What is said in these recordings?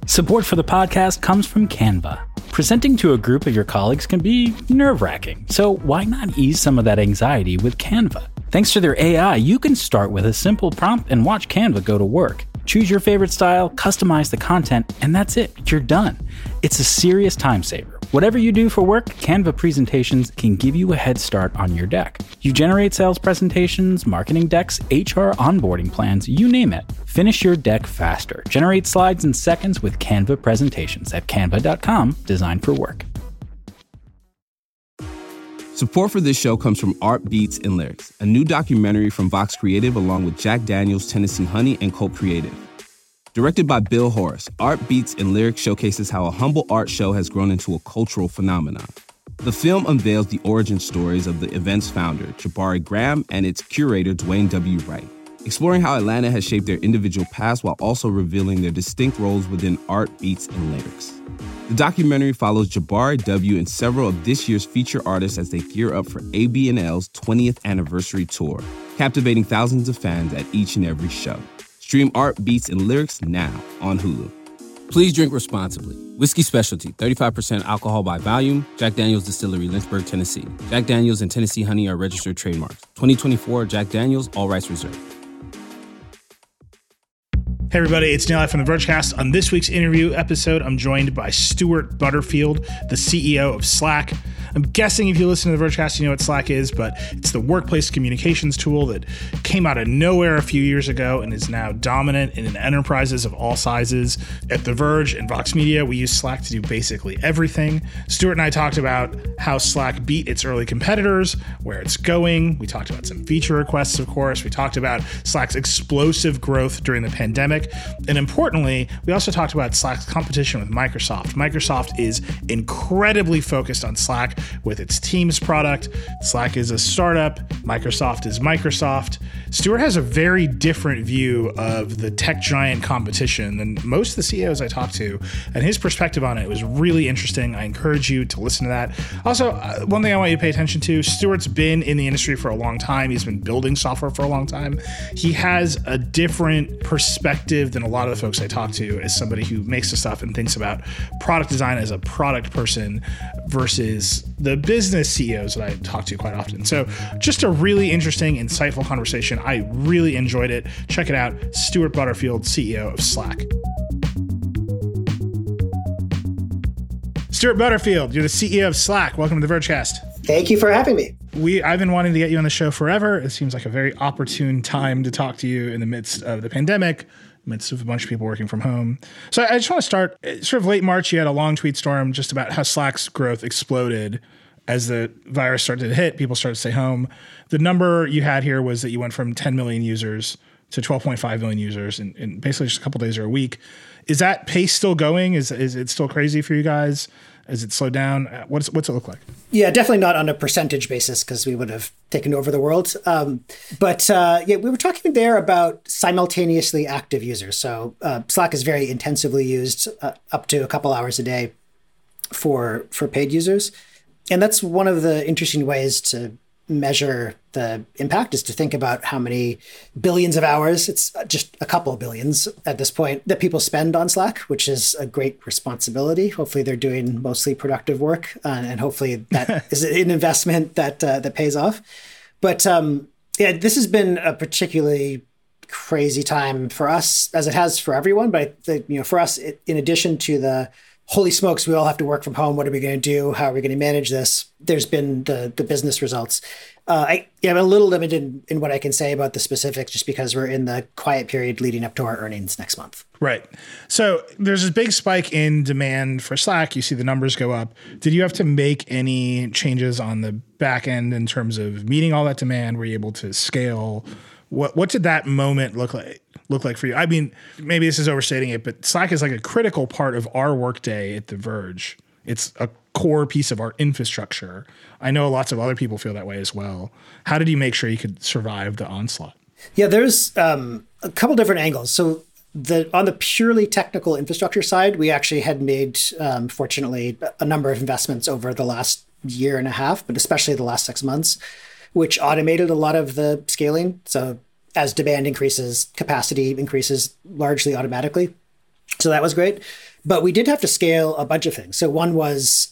Support for the podcast comes from Canva. Presenting to a group of your colleagues can be nerve-wracking, so why not ease some of that anxiety with Canva? Thanks to their AI, you can start with a simple prompt and watch Canva go to work. Choose your favorite style, customize the content, and that's it. You're done. It's a serious time saver. Whatever you do for work, Canva presentations can give you a head start on your deck. You generate sales presentations, marketing decks, HR onboarding plans, you name it. Finish your deck faster. Generate slides in seconds with Canva presentations at canva.com, designed for work. Support for this show comes from Art Beats and Lyrics, a new documentary from Vox Creative along with Jack Daniels, Tennessee Honey, and Cult Creative. Directed by Bill Horace, Art Beats and Lyrics showcases how a humble art show has grown into a cultural phenomenon. The film unveils the origin stories of the event's founder, Jabari Graham, and its curator, Dwayne W. Wright, exploring how Atlanta has shaped their individual paths while also revealing their distinct roles within Art Beats and Lyrics. The documentary follows Jabari W. and several of this year's feature artists as they gear up for AB&L's 20th anniversary tour, captivating thousands of fans at each and every show. Stream Art Beats and Lyrics now on Hulu. Please drink responsibly. Whiskey Specialty, 35% alcohol by volume. Jack Daniel's Distillery, Lynchburg, Tennessee. Jack Daniel's and Tennessee Honey are registered trademarks. 2024 Jack Daniel's, all rights reserved. Hey everybody, it's Neil from the Vergecast. On this week's interview episode, I'm joined by Stewart Butterfield, the CEO of Slack. I'm guessing if you listen to the Vergecast, you know what Slack is, but it's the workplace communications tool that came out of nowhere a few years ago and is now dominant in enterprises of all sizes. At The Verge and Vox Media, we use Slack to do basically everything. Stewart and I talked about how Slack beat its early competitors, where it's going. We talked about some feature requests, of course. We talked about Slack's explosive growth during the pandemic. And importantly, we also talked about Slack's competition with Microsoft. Microsoft is incredibly focused on Slack with its Teams product. Slack is a startup. Microsoft is Microsoft. Stewart has a very different view of the tech giant competition than most of the CEOs I talked to, and his perspective on it was really interesting. I encourage you to listen to that. Also, one thing I want you to pay attention to, Stewart's been in the industry for a long time. He's been building software for a long time. He has a different perspective than a lot of the folks I talk to as somebody who makes the stuff and thinks about product design as a product person versus the business CEOs that I talk to quite often. So just a really interesting, insightful conversation. I really enjoyed it. Check it out. Stewart Butterfield, CEO of Slack. Stewart Butterfield, you're the CEO of Slack. Welcome to the Vergecast. Thank you for having me. I've been wanting to get you on the show forever. It seems like a very opportune time to talk to you in the midst of the pandemic, midst of a bunch of people working from home. So I just want to start, sort of late March, you had a long tweet storm just about how Slack's growth exploded as the virus started to hit, people started to stay home. The number you had here was that you went from 10 million users to 12.5 million users in basically just a couple days or a week. Is that pace still going? Is it still crazy for you guys? Has it slowed down? What's it look like? Yeah, definitely not on a percentage basis because we would have taken over the world. But we were talking there about simultaneously active users. So Slack is very intensively used up to a couple hours a day for paid users. And that's one of the interesting ways to measure the impact is to think about how many billions of hours, it's just a couple of billions at this point, that people spend on Slack, which is a great responsibility. Hopefully they're doing mostly productive work and hopefully that is an investment that pays off. But this has been a particularly crazy time for us, as it has for everyone. But for us, in addition to the holy smokes, we all have to work from home. What are we going to do? How are we going to manage this? There's been the business results. I'm a little limited in what I can say about the specifics just because we're in the quiet period leading up to our earnings next month. Right. So there's this big spike in demand for Slack. You see the numbers go up. Did you have to make any changes on the back end in terms of meeting all that demand? Were you able to scale? What did that moment look like for you? I mean, maybe this is overstating it, but Slack is like a critical part of our workday at The Verge. It's a core piece of our infrastructure. I know lots of other people feel that way as well. How did you make sure you could survive the onslaught? Yeah, there's a couple different angles. So on the purely technical infrastructure side, we actually had made, fortunately, a number of investments over the last year and a half, but especially the last 6 months, which automated a lot of the scaling. So as demand increases, capacity increases largely automatically. So that was great. But we did have to scale a bunch of things. So one was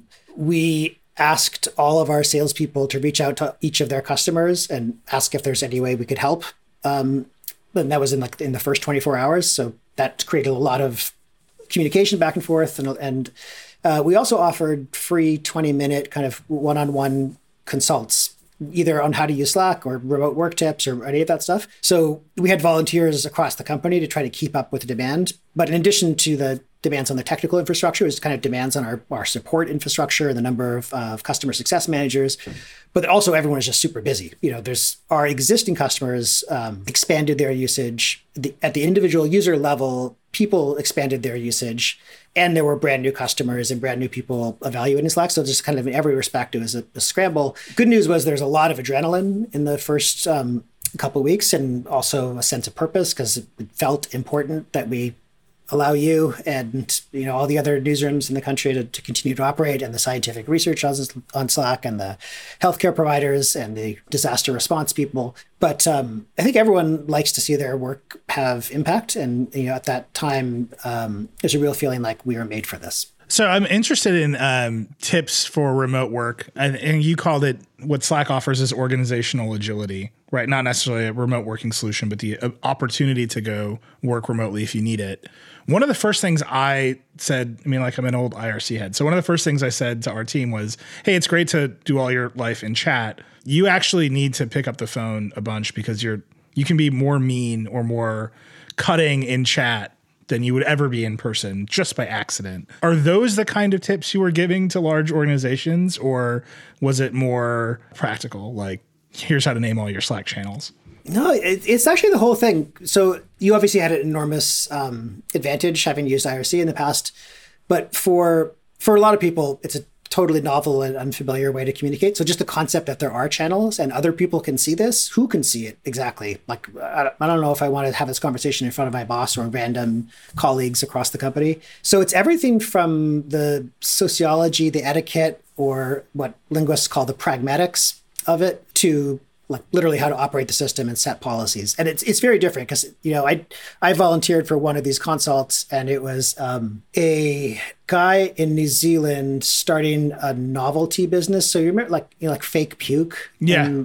we asked all of our salespeople to reach out to each of their customers and ask if there's any way we could help. And that was in the first 24 hours. So that created a lot of communication back and forth. And we also offered free 20-minute kind of one-on-one consults, either on how to use Slack or remote work tips or any of that stuff. So we had volunteers across the company to try to keep up with the demand. But in addition to the demands on the technical infrastructure, it was kind of demands on our support infrastructure and the number of customer success managers. But also everyone is just super busy. There's our existing customers expanded their usage. At the individual user level, people expanded their usage. And there were brand new customers and brand new people evaluating Slack. So just kind of in every respect, it was a scramble. Good news was there's a lot of adrenaline in the first couple of weeks, and also a sense of purpose, because it felt important that we allow you and all the other newsrooms in the country to continue to operate, and the scientific research on Slack, and the healthcare providers and the disaster response people. But I think everyone likes to see their work have impact. And at that time, there's a real feeling like we were made for this. So I'm interested in tips for remote work. And you called it, what Slack offers is organizational agility, right? Not necessarily a remote working solution, but the opportunity to go work remotely if you need it. One of the first things I said, I'm an old IRC head. So one of the first things I said to our team was, hey, it's great to do all your life in chat. You actually need to pick up the phone a bunch, because you can be more mean or more cutting in chat than you would ever be in person, just by accident. Are those the kind of tips you were giving to large organizations, or was it more practical? Like, here's how to name all your Slack channels. No, it's actually the whole thing. So you obviously had an enormous advantage having used IRC in the past, but for a lot of people, it's a totally novel and unfamiliar way to communicate. So just the concept that there are channels and other people can see this, who can see it exactly? Like, I don't know if I want to have this conversation in front of my boss or random colleagues across the company. So it's everything from the sociology, the etiquette, or what linguists call the pragmatics of it, to like literally how to operate the system and set policies. And it's very different, because, I volunteered for one of these consults, and it was a guy in New Zealand starting a novelty business. So you remember like fake puke? Yeah. And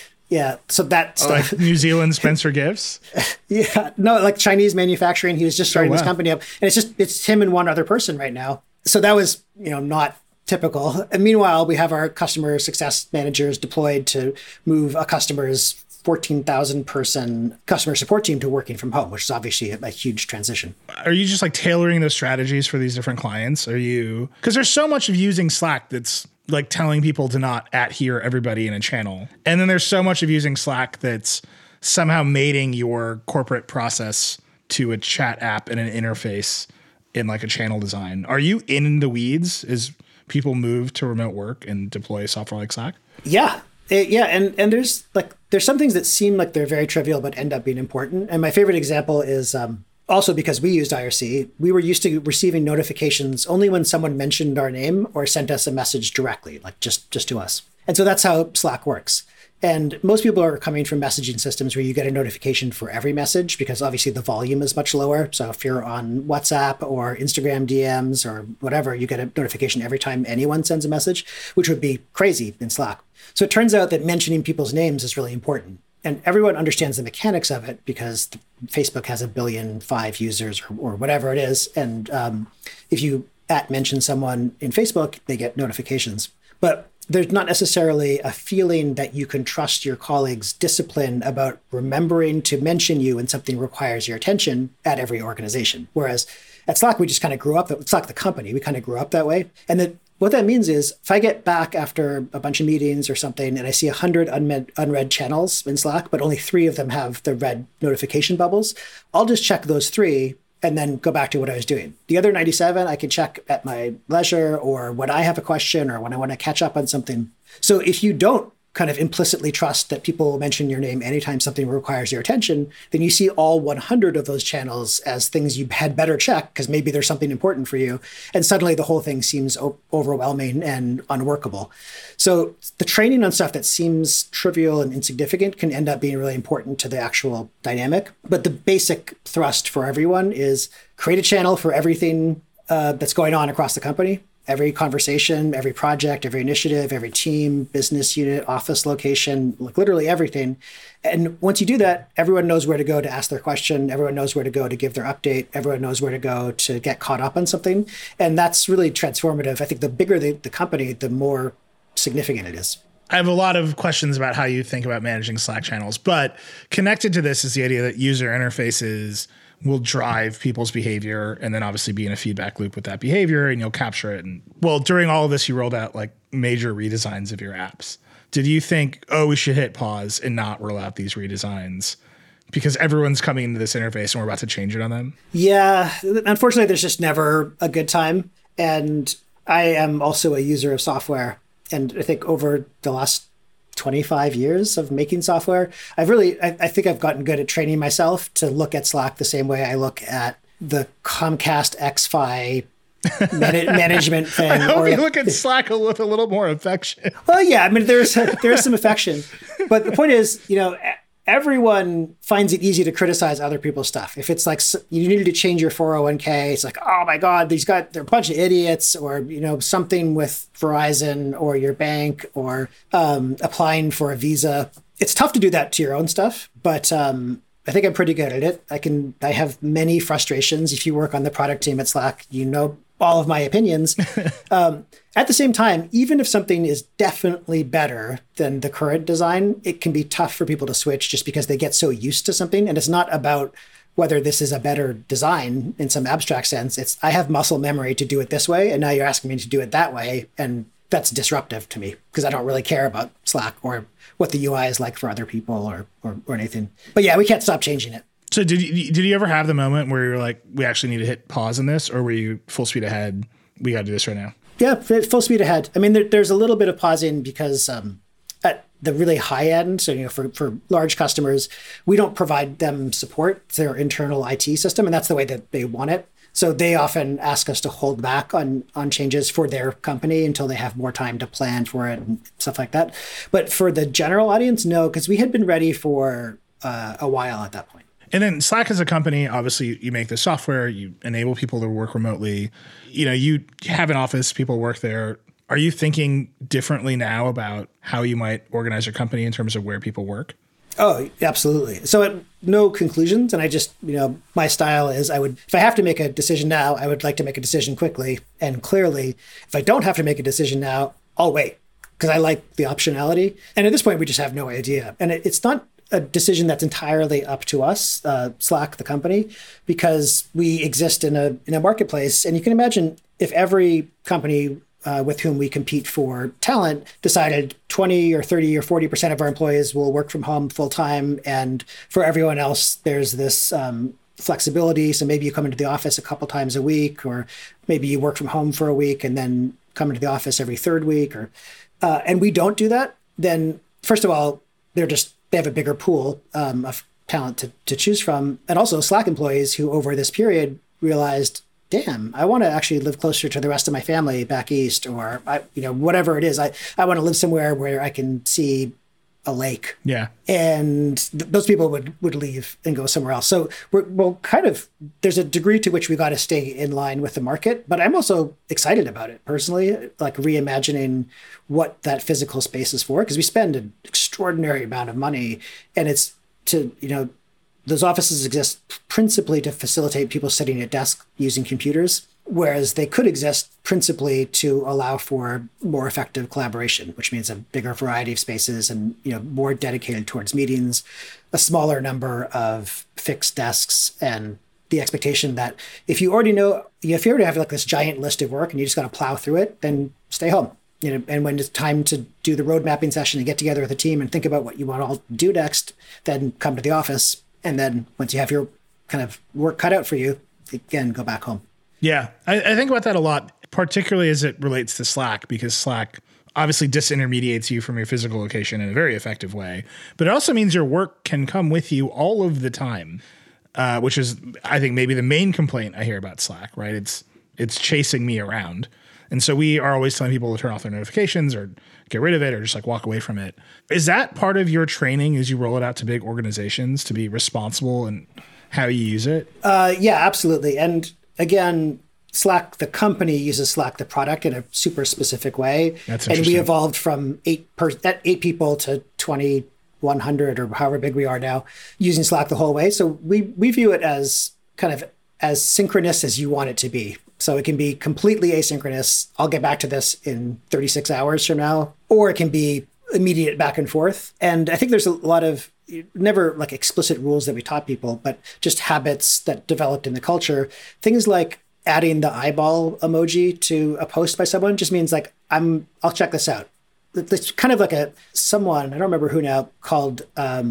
so that stuff. Like New Zealand Spencer Gifts? Yeah. No, like Chinese manufacturing. He was just starting this company up. And it's him and one other person right now. So that was, not typical. And meanwhile, we have our customer success managers deployed to move a customer's 14,000 person customer support team to working from home, which is obviously a huge transition. Are you just like tailoring those strategies for these different clients? Because there's so much of using Slack that's like telling people to not adhere everybody in a channel. And then there's so much of using Slack that's somehow mating your corporate process to a chat app and an interface in like a channel design. Are you in the weeds? Is people move to remote work and deploy software like Slack? Yeah. And there's some things that seem like they're very trivial, but end up being important. And my favorite example is also because we used IRC, we were used to receiving notifications only when someone mentioned our name or sent us a message directly, like just to us. And so that's how Slack works. And most people are coming from messaging systems where you get a notification for every message, because obviously the volume is much lower. So if you're on WhatsApp or Instagram DMs or whatever, you get a notification every time anyone sends a message, which would be crazy in Slack. So it turns out that mentioning people's names is really important. And everyone understands the mechanics of it, because Facebook has 1.5 billion users or whatever it is. And if you mention someone in Facebook, they get notifications. But there's not necessarily a feeling that you can trust your colleagues' discipline about remembering to mention you when something requires your attention at every organization. Whereas at Slack, we just kind of grew up, Slack the company, we kind of grew up that way. And what that means is if I get back after a bunch of meetings or something and I see 100 unread channels in Slack, but only 3 of them have the red notification bubbles, I'll just check those 3 and then go back to what I was doing. The other 97, I can check at my leisure, or when I have a question or when I want to catch up on something. So if you don't kind of implicitly trust that people will mention your name anytime something requires your attention, then you see all 100 of those channels as things you had better check because maybe there's something important for you. And suddenly the whole thing seems overwhelming and unworkable. So the training on stuff that seems trivial and insignificant can end up being really important to the actual dynamic. But the basic thrust for everyone is create a channel for everything that's going on across the company. Every conversation, every project, every initiative, every team, business unit, office location, like literally everything. And once you do that, everyone knows where to go to ask their question. Everyone knows where to go to give their update. Everyone knows where to go to get caught up on something. And that's really transformative. I think the bigger the company, the more significant it is. I have a lot of questions about how you think about managing Slack channels, but connected to this is the idea that user interfaces will drive people's behavior and then obviously be in a feedback loop with that behavior and you'll capture it. And well, during all of this, you rolled out like major redesigns of your apps. Did you think, oh, we should hit pause and not roll out these redesigns because everyone's coming into this interface and we're about to change it on them? Yeah, unfortunately, there's just never a good time. And I am also a user of software. And I think over the last 25 years of making software, I think I've gotten good at training myself to look at Slack the same way I look at the Comcast XFi management thing. I hope you look at Slack with a little more affection. Well, yeah, I mean, there's some affection, but the point is, everyone finds it easy to criticize other people's stuff. If it's like you needed to change your 401k, it's like, oh my God, they're a bunch of idiots, or something with Verizon or your bank, or applying for a visa. It's tough to do that to your own stuff, but I think I'm pretty good at it. I have many frustrations. If you work on the product team at Slack, all of my opinions. At the same time, even if something is definitely better than the current design, it can be tough for people to switch just because they get so used to something. And it's not about whether this is a better design in some abstract sense. It's I have muscle memory to do it this way, and now you're asking me to do it that way. And that's disruptive to me because I don't really care about Slack or what the UI is like for other people or anything. But yeah, we can't stop changing it. So did you ever have the moment where you're like, we actually need to hit pause on this, or were you full speed ahead? We got to do this right now. Yeah, full speed ahead. I mean, there's a little bit of pausing because at the really high end, so for large customers, we don't provide them support. It's their internal IT system, and that's the way that they want it. So they often ask us to hold back on changes for their company until they have more time to plan for it and stuff like that. But for the general audience, no, because we had been ready for a while at that point. And then Slack as a company, obviously you make the software, you enable people to work remotely. You have an office, people work there. Are you thinking differently now about how you might organize your company in terms of where people work? Oh, absolutely. So no conclusions. And I just, my style is if I have to make a decision now, I would like to make a decision quickly and clearly. If I don't have to make a decision now, I'll wait because I like the optionality. And at this point, we just have no idea. And it's not a decision that's entirely up to us, Slack, the company, because we exist in a marketplace. And you can imagine if every company with whom we compete for talent decided 20 or 30 or 40% of our employees will work from home full time. And for everyone else, there's this flexibility. So maybe you come into the office a couple times a week, or maybe you work from home for a week and then come into the office every third week. And we don't do that. Then first of all, they have a bigger pool of talent to choose from. And also Slack employees who over this period realized, damn, I want to actually live closer to the rest of my family back east, or whatever it is. I want to live somewhere where I can see a lake. Yeah. And those people would leave and go somewhere else. So there's a degree to which we got to stay in line with the market, but I'm also excited about it personally, like reimagining what that physical space is for, because we spend an extraordinary amount of money, and it's to, those offices exist principally to facilitate people sitting at desks using computers, whereas they could exist principally to allow for more effective collaboration, which means a bigger variety of spaces and more dedicated towards meetings, a smaller number of fixed desks, and the expectation that if you already have like this giant list of work and you just got to plow through it, then stay home. And when it's time to do the road mapping session and get together with a team and think about what you want to all do next, then come to the office. And then once you have your kind of work cut out for you, again, go back home. Yeah, I think about that a lot, particularly as it relates to Slack, because Slack obviously disintermediates you from your physical location in a very effective way, but it also means your work can come with you all of the time, which is, I think, maybe the main complaint I hear about Slack, right? It's chasing me around. And so we are always telling people to turn off their notifications or get rid of it or just like walk away from it. Is that part of your training as you roll it out to big organizations to be responsible in how you use it? Yeah, absolutely. And again, Slack, the company, uses Slack, the product, in a super specific way. That's and interesting. we evolved from 8 people to 2,100 or however big we are now, using Slack the whole way. So we view it as kind of as synchronous as you want it to be. So it can be completely asynchronous. I'll get back to this in 36 hours from now, or it can be immediate back and forth. And I think there's a lot of never like explicit rules that we taught people, but just habits that developed in the culture. Things like adding the eyeball emoji to a post by someone just means like, I'll check this out. It's kind of like someone, I don't remember who now, called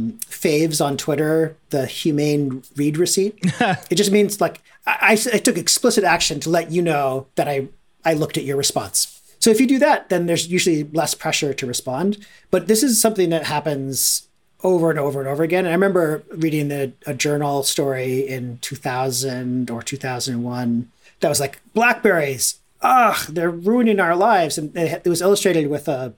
faves on Twitter the humane read receipt. It just means like, I took explicit action to let you know that I looked at your response. So if you do that, then there's usually less pressure to respond. But this is something that happens over and over and over again. And I remember reading a journal story in 2000 or 2001 that was like, BlackBerries, they're ruining our lives. And it was illustrated with a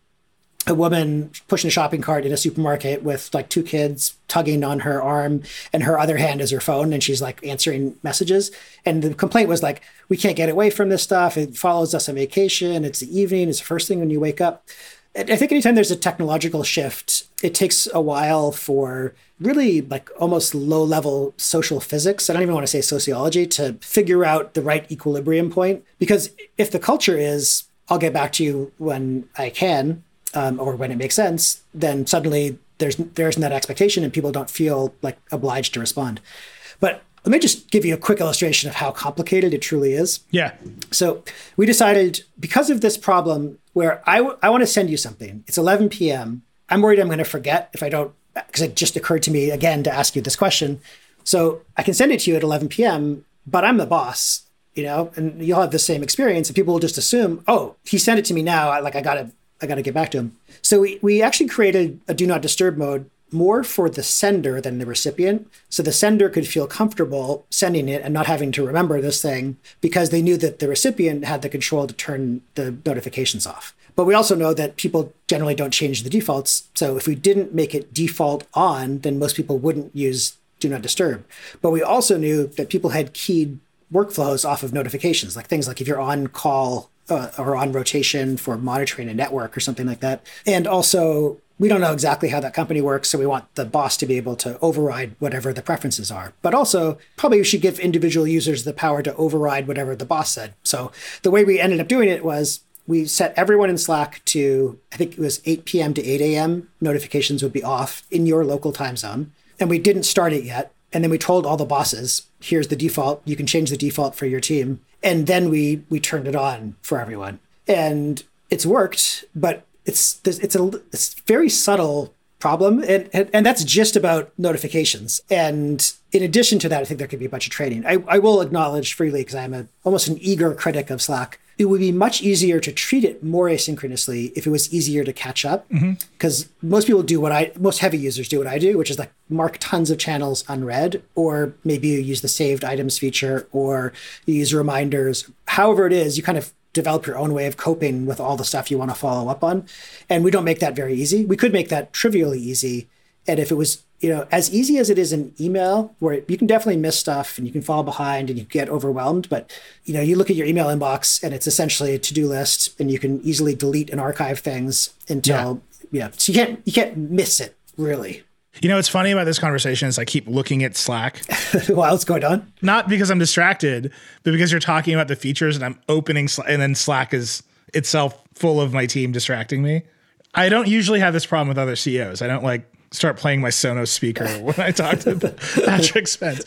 woman pushing a shopping cart in a supermarket with like 2 kids tugging on her arm, and her other hand is her phone, and she's like answering messages. And the complaint was like, we can't get away from this stuff. It follows us on vacation. It's the evening. It's the first thing when you wake up. I think anytime there's a technological shift, it takes a while for really like almost low-level social physics, I don't even want to say sociology, to figure out the right equilibrium point. Because if the culture is, I'll get back to you when I can, or when it makes sense, then suddenly there isn't that expectation and people don't feel like obliged to respond. But let me just give you a quick illustration of how complicated it truly is. Yeah. So we decided, because of this problem where I want to send you something, it's 11 p.m. I'm worried I'm going to forget if I don't, because it just occurred to me again to ask you this question. So I can send it to you at 11 p.m., but I'm the boss, and you'll have the same experience, and people will just assume, oh, he sent it to me now. I got to get back to him. So we actually created a do not disturb mode more for the sender than the recipient. So the sender could feel comfortable sending it and not having to remember this thing, because they knew that the recipient had the control to turn the notifications off. But we also know that people generally don't change the defaults. So if we didn't make it default on, then most people wouldn't use do not disturb. But we also knew that people had keyed workflows off of notifications, like things like if you're on call or on rotation for monitoring a network or something like that. And also, we don't know exactly how that company works, so we want the boss to be able to override whatever the preferences are. But also, probably we should give individual users the power to override whatever the boss said. So the way we ended up doing it was we set everyone in Slack to, I think it was 8 p.m. to 8 a.m. Notifications would be off in your local time zone. And we didn't start it yet. And then we told all the bosses, here's the default. You can change the default for your team. And then we turned it on for everyone. And it's worked, but it's a very subtle problem. And that's just about notifications. And in addition to that, I think there could be a bunch of training. I will acknowledge freely, because I'm almost an eager critic of Slack, it would be much easier to treat it more asynchronously if it was easier to catch up. Because most people do most heavy users do what I do, which is like mark tons of channels unread, or maybe you use the saved items feature, or you use reminders. However it is, you kind of develop your own way of coping with all the stuff you want to follow up on. And we don't make that very easy. We could make that trivially easy. And if it was, as easy as it is in email, where you can definitely miss stuff and you can fall behind and you get overwhelmed, but you look at your email inbox and it's essentially a to-do list, and you can easily delete and archive things until, so you can't miss it, really. What's funny about this conversation is I keep looking at Slack. While it's going on? Not because I'm distracted, but because you're talking about the features and I'm opening and then Slack is itself full of my team distracting me. I don't usually have this problem with other CEOs. I don't start playing my Sonos speaker when I talk to Patrick Spence.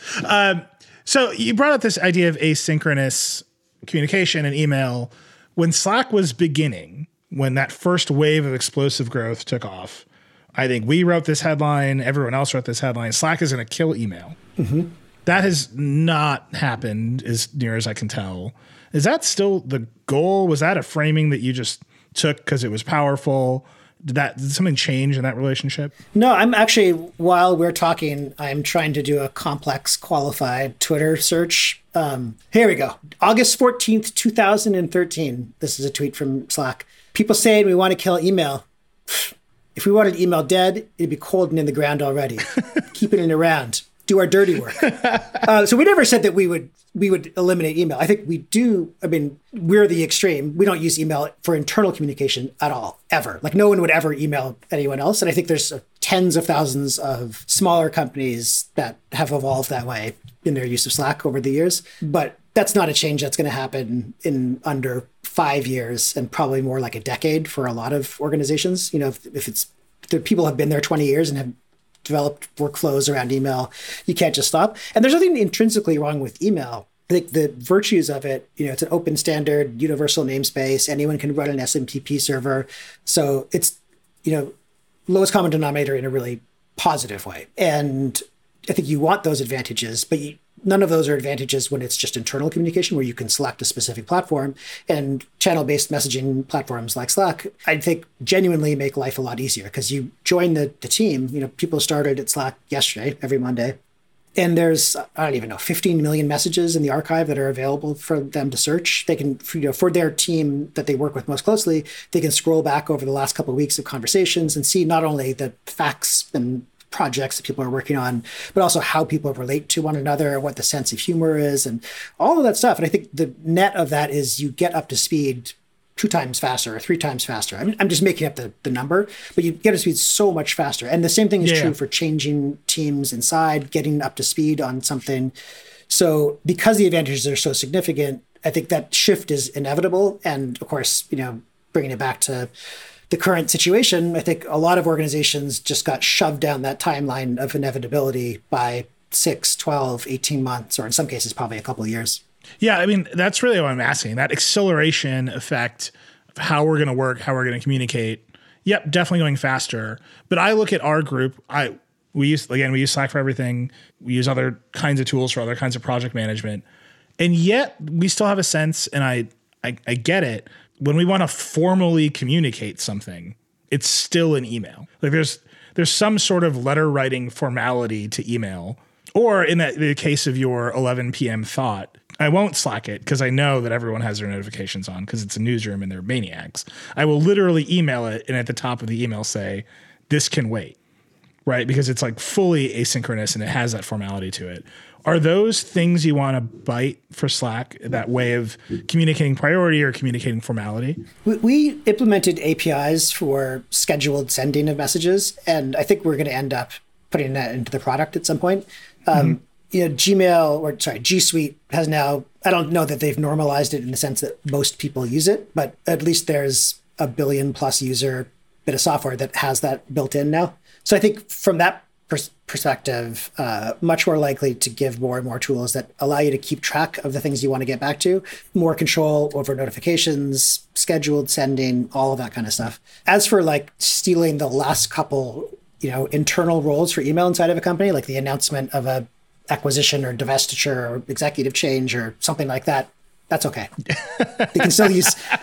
So you brought up this idea of asynchronous communication and email. When Slack was beginning, when that first wave of explosive growth took off, I think we wrote this headline, everyone else wrote this headline, Slack is going to kill email. Mm-hmm. That has not happened as near as I can tell. Is that still the goal? Was that a framing that you just took because it was powerful? Did something change in that relationship? No, I'm actually, while we're talking, I'm trying to do a complex qualified Twitter search. Here we go. August 14th, 2013. This is a tweet from Slack. People saying we want to kill email. If we wanted email dead, it'd be cold and in the ground already. Keeping it around. Do our dirty work. So we never said that we would eliminate email. I think we do. I mean, we're the extreme. We don't use email for internal communication at all, ever. Like no one would ever email anyone else. And I think there's tens of thousands of smaller companies that have evolved that way in their use of Slack over the years. But that's not a change that's going to happen in under 5 years and probably more like a decade for a lot of organizations. You know, if it's the people have been there 20 years and have developed workflows around email, you can't just stop. And there's nothing intrinsically wrong with email. I think the virtues of it, you know, it's an open standard, universal namespace. Anyone can run an SMTP server. So it's, you know, lowest common denominator in a really positive way. And I think you want those advantages, but none of those are advantages when it's just internal communication where you can select a specific platform. And channel-based messaging platforms like Slack, I think genuinely make life a lot easier because you join the team. You know, people started at Slack yesterday, every Monday. And there's, I don't even know, 15 million messages in the archive that are available for them to search. They can, you know, for their team that they work with most closely, they can scroll back over the last couple of weeks of conversations and see not only the facts and projects that people are working on, but also how people relate to one another, what the sense of humor is, and all of that stuff. And I think the net of that is you get up to speed 2 times faster or 3 times faster. I mean, I'm just making up the number, but you get up to speed so much faster. And the same thing is true for changing teams inside, getting up to speed on something. So because the advantages are so significant, I think that shift is inevitable. And of course, you know, bringing it back to the current situation, I think a lot of organizations just got shoved down that timeline of inevitability by 6, 12, 18 months, or in some cases, probably a couple of years. Yeah, I mean, that's really what I'm asking. That acceleration effect of how we're going to work, how we're going to communicate. Yep, definitely going faster. But I look at our group. We use Slack for everything. We use other kinds of tools for other kinds of project management. And yet we still have a sense, and I get it, when we want to formally communicate something, it's still an email. Like there's some sort of letter writing formality to email. Or in the case of your 11 p.m. thought, I won't Slack it because I know that everyone has their notifications on because it's a newsroom and they're maniacs. I will literally email it and at the top of the email say, this can wait, right? Because it's like fully asynchronous and it has that formality to it. Are those things you want to bite for Slack, that way of communicating priority or communicating formality? We implemented APIs for scheduled sending of messages, and I think we're going to end up putting that into the product at some point. You know, G Suite has now, I don't know that they've normalized it in the sense that most people use it, but at least there's a billion plus user bit of software that has that built in now. So I think from that perspective, much more likely to give more and more tools that allow you to keep track of the things you want to get back to, more control over notifications, scheduled sending, all of that kind of stuff. As for like stealing the last couple, you know, internal roles for email inside of a company, like the announcement of a acquisition or divestiture or executive change or something like that, that's okay. They can still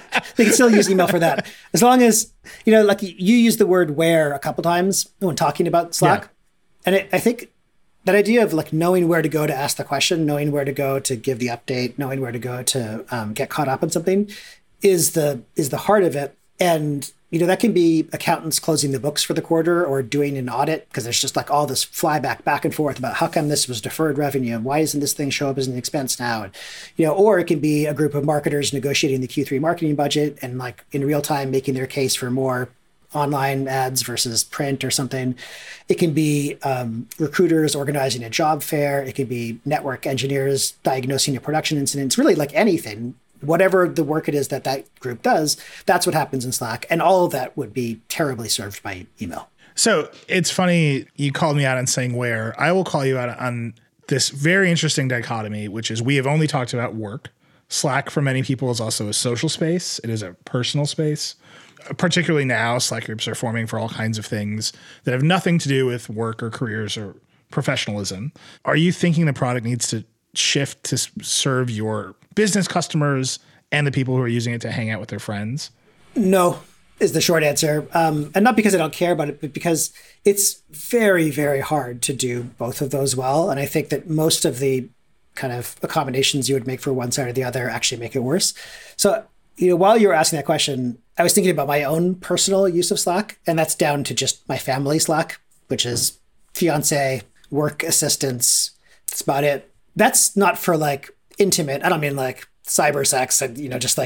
use email for that. As long as, you know, like you use the word where a couple times when talking about Slack. Yeah. And I think that idea of like knowing where to go to ask the question, knowing where to go to give the update, knowing where to go to get caught up on something is the heart of it. And, you know, that can be accountants closing the books for the quarter or doing an audit because there's just like all this flyback back and forth about how come this was deferred revenue and why doesn't this thing show up as an expense now? And, you know, or it can be a group of marketers negotiating the Q3 marketing budget and like in real time making their case for more online ads versus print or something. It can be recruiters organizing a job fair. It can be network engineers diagnosing a production incident. It's really like anything. Whatever the work it is that group does, that's what happens in Slack. And all of that would be terribly served by email. So it's funny you called me out on saying where. I will call you out on this very interesting dichotomy, which is we have only talked about work. Slack for many people is also a social space. It is a personal space. Particularly now, Slack groups are forming for all kinds of things that have nothing to do with work or careers or professionalism. Are you thinking the product needs to shift to serve your business customers and the people who are using it to hang out with their friends? No, is the short answer. And not because I don't care about it, but because it's very, very hard to do both of those well. And I think that most of the kind of accommodations you would make for one side or the other actually make it worse. So, while you were asking that question, I was thinking about my own personal use of Slack, and that's down to just my family Slack, which is fiance, work assistants. That's about it. That's not for like intimate. I don't mean like cyber sex and,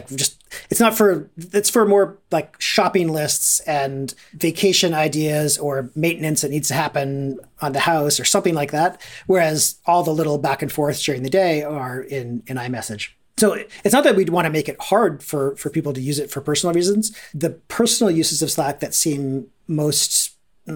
it's for more like shopping lists and vacation ideas or maintenance that needs to happen on the house or something like that. Whereas all the little back and forth during the day are in iMessage. So it's not that we'd want to make it hard for people to use it for personal reasons. The personal uses of Slack that seem most,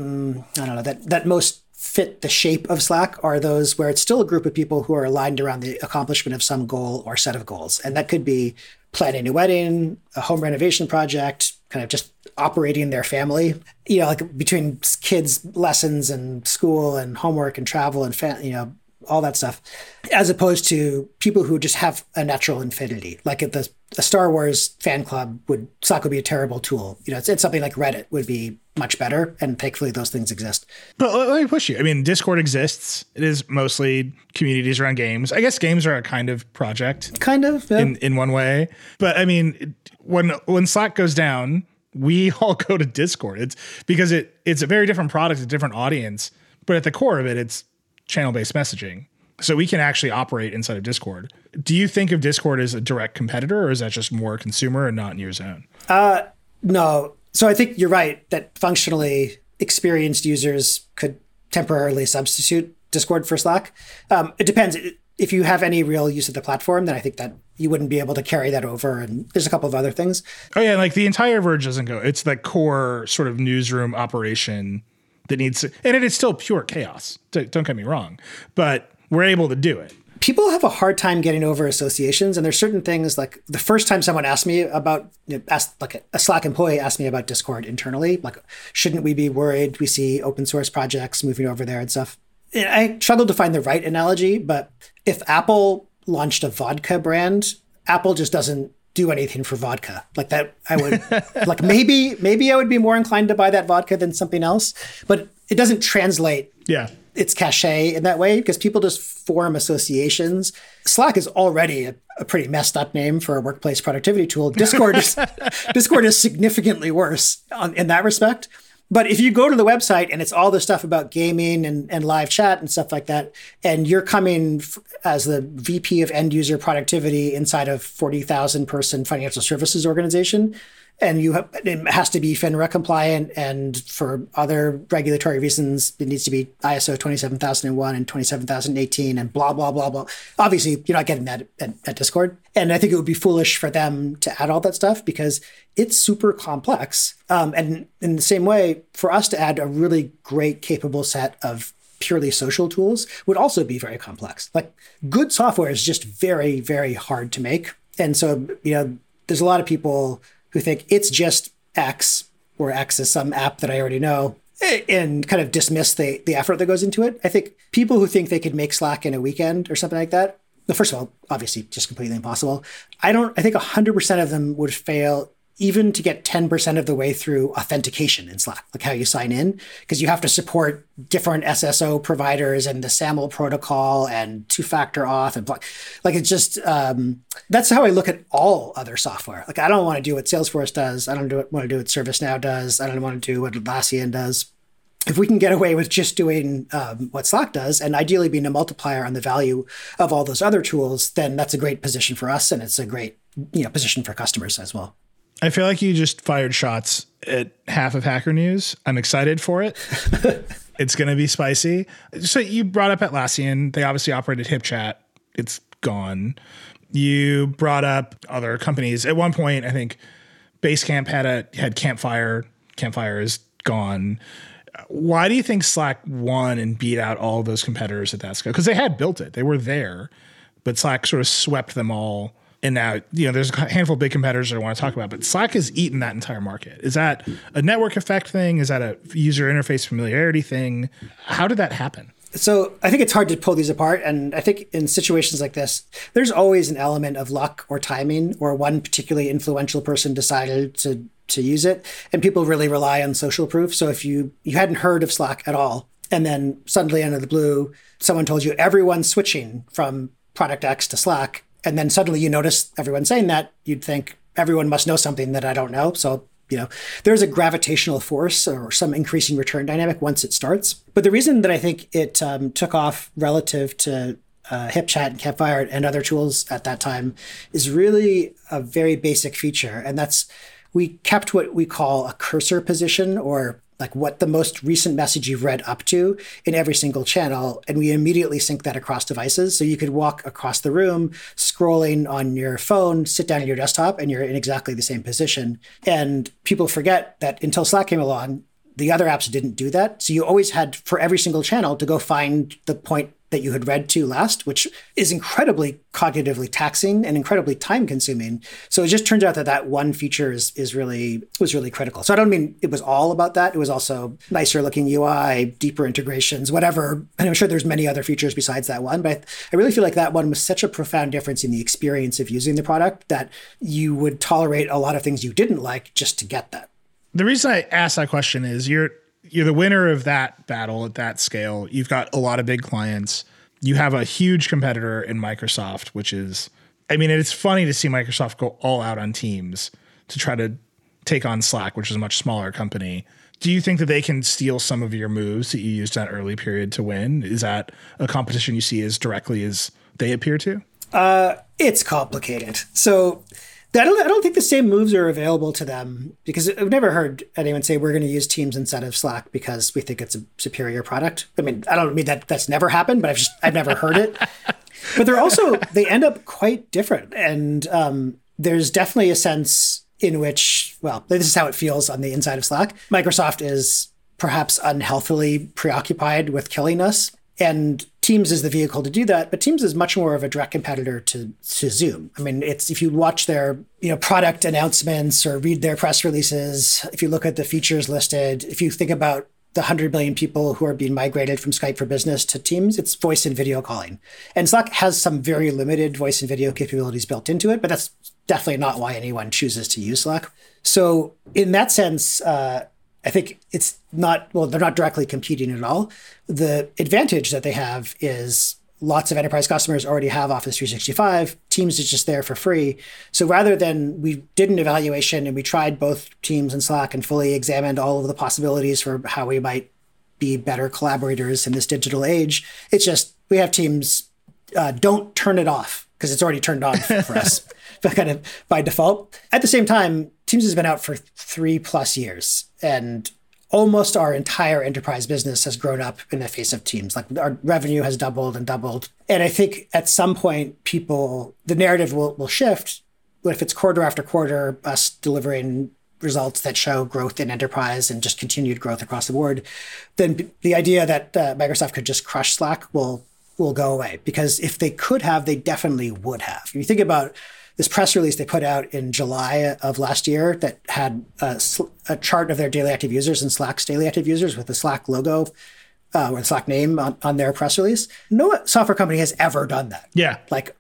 that most fit the shape of Slack are those where it's still a group of people who are aligned around the accomplishment of some goal or set of goals. And that could be planning a wedding, a home renovation project, kind of just operating their family, like between kids' lessons and school and homework and travel and, all that stuff, as opposed to people who just have a natural affinity. Like if a Star Wars fan club Slack would be a terrible tool. It's something like Reddit would be much better. And thankfully those things exist. But let me push you. I mean, Discord exists. It is mostly communities around games. I guess games are a kind of project. Kind of, yeah. In one way. But I mean, when Slack goes down, we all go to Discord. It's because it's a very different product, a different audience. But at the core of it, it's channel-based messaging. So we can actually operate inside of Discord. Do you think of Discord as a direct competitor, or is that just more consumer and not in your zone? No. So I think you're right that functionally experienced users could temporarily substitute Discord for Slack. It depends. If you have any real use of the platform, then I think that you wouldn't be able to carry that over. And there's a couple of other things. Oh yeah, like the entire Verge doesn't go. It's the core sort of newsroom operation that needs to, and it is still pure chaos. Don't get me wrong, but we're able to do it. People have a hard time getting over associations, and there's certain things like the first time someone asked me about, like a Slack employee asked me about Discord internally, like, shouldn't we be worried we see open source projects moving over there and stuff? And I struggled to find the right analogy, but if Apple launched a vodka brand, Apple just doesn't do anything for vodka like that. I would like maybe I would be more inclined to buy that vodka than something else, but it doesn't translate its cachet in that way because people just form associations. Slack is already a pretty messed up name for a workplace productivity tool. Discord is significantly worse in that respect. But if you go to the website and it's all the stuff about gaming and live chat and stuff like that, and you're coming as the VP of end user productivity inside of 40,000 person financial services organization, and it has to be FINRA compliant, and for other regulatory reasons, it needs to be ISO 27001 and 27018 and blah, blah, blah, blah. Obviously, you're not getting that at Discord. And I think it would be foolish for them to add all that stuff because it's super complex. And in the same way, for us to add a really great, capable set of purely social tools would also be very complex. Like good software is just very, very hard to make. And so, there's a lot of people who think it's just X, or X is some app that I already know, and kind of dismiss the effort that goes into it. I think people who think they could make Slack in a weekend or something like that, well, first of all, obviously just completely impossible. I think 100% of them would fail even to get 10% of the way through authentication in Slack, like how you sign in, because you have to support different SSO providers and the SAML protocol and two-factor auth and like it's just, that's how I look at all other software. Like I don't want to do what Salesforce does. I don't want to do what ServiceNow does. I don't want to do what Atlassian does. If we can get away with just doing what Slack does and ideally being a multiplier on the value of all those other tools, then that's a great position for us. And it's a great position for customers as well. I feel like you just fired shots at half of Hacker News. I'm excited for it. It's going to be spicy. So you brought up Atlassian. They obviously operated HipChat. It's gone. You brought up other companies. At one point, I think Basecamp had Campfire. Campfire is gone. Why do you think Slack won and beat out all of those competitors at that scale? Because they had built it. They were there, but Slack sort of swept them all. And now, there's a handful of big competitors that I want to talk about, but Slack has eaten that entire market. Is that a network effect thing? Is that a user interface familiarity thing? How did that happen? So I think it's hard to pull these apart. And I think in situations like this, there's always an element of luck or timing, or one particularly influential person decided to to use it. And people really rely on social proof. So if you hadn't heard of Slack at all, and then suddenly out of the blue, someone told you everyone's switching from product X to Slack, and then suddenly you notice everyone saying that, you'd think everyone must know something that I don't know. So, there's a gravitational force or some increasing return dynamic once it starts. But the reason that I think it took off relative to HipChat and Campfire and other tools at that time is really a very basic feature. And that's, we kept what we call a cursor position, or like what the most recent message you've read up to in every single channel. And we immediately sync that across devices. So you could walk across the room, scrolling on your phone, sit down at your desktop, and you're in exactly the same position. And people forget that until Slack came along, the other apps didn't do that. So you always had, for every single channel, to go find the point that you had read to last, which is incredibly cognitively taxing and incredibly time consuming. So it just turns out that one feature was really critical. So I don't mean it was all about that. It was also nicer looking UI, deeper integrations, whatever. And I'm sure there's many other features besides that one, but I really feel like that one was such a profound difference in the experience of using the product that you would tolerate a lot of things you didn't like just to get that. The reason I asked that question is you're the winner of that battle at that scale. You've got a lot of big clients. You have a huge competitor in Microsoft, which is, it's funny to see Microsoft go all out on Teams to try to take on Slack, which is a much smaller company. Do you think that they can steal some of your moves that you used in that early period to win? Is that a competition you see as directly as they appear to? It's complicated. So I don't think the same moves are available to them, because I've never heard anyone say we're going to use Teams instead of Slack because we think it's a superior product. I don't mean that that's never happened, but I've never heard it. But they end up quite different. And there's definitely a sense in which, this is how it feels on the inside of Slack. Microsoft is perhaps unhealthily preoccupied with killing us. And Teams is the vehicle to do that, but Teams is much more of a direct competitor to Zoom. It's, if you watch their product announcements or read their press releases, if you look at the features listed, if you think about the 100 million people who are being migrated from Skype for Business to Teams, it's voice and video calling. And Slack has some very limited voice and video capabilities built into it, but that's definitely not why anyone chooses to use Slack. So in that sense, I think it's not, they're not directly competing at all. The advantage that they have is lots of enterprise customers already have Office 365. Teams is just there for free. So rather than, we did an evaluation and we tried both Teams and Slack and fully examined all of the possibilities for how we might be better collaborators in this digital age, it's just, we have Teams, don't turn it off because it's already turned on for us. But kind of by default. At the same time, Teams has been out for 3+ years, and almost our entire enterprise business has grown up in the face of Teams. Like, our revenue has doubled and doubled. And I think at some point, the narrative will shift. But if it's quarter after quarter, us delivering results that show growth in enterprise and just continued growth across the board, then the idea that Microsoft could just crush Slack will go away. Because if they could have, they definitely would have. If you think about this press release they put out in July of last year that had a chart of their daily active users and Slack's daily active users with the Slack logo or the Slack name on their press release. No software company has ever done that. Yeah. Like,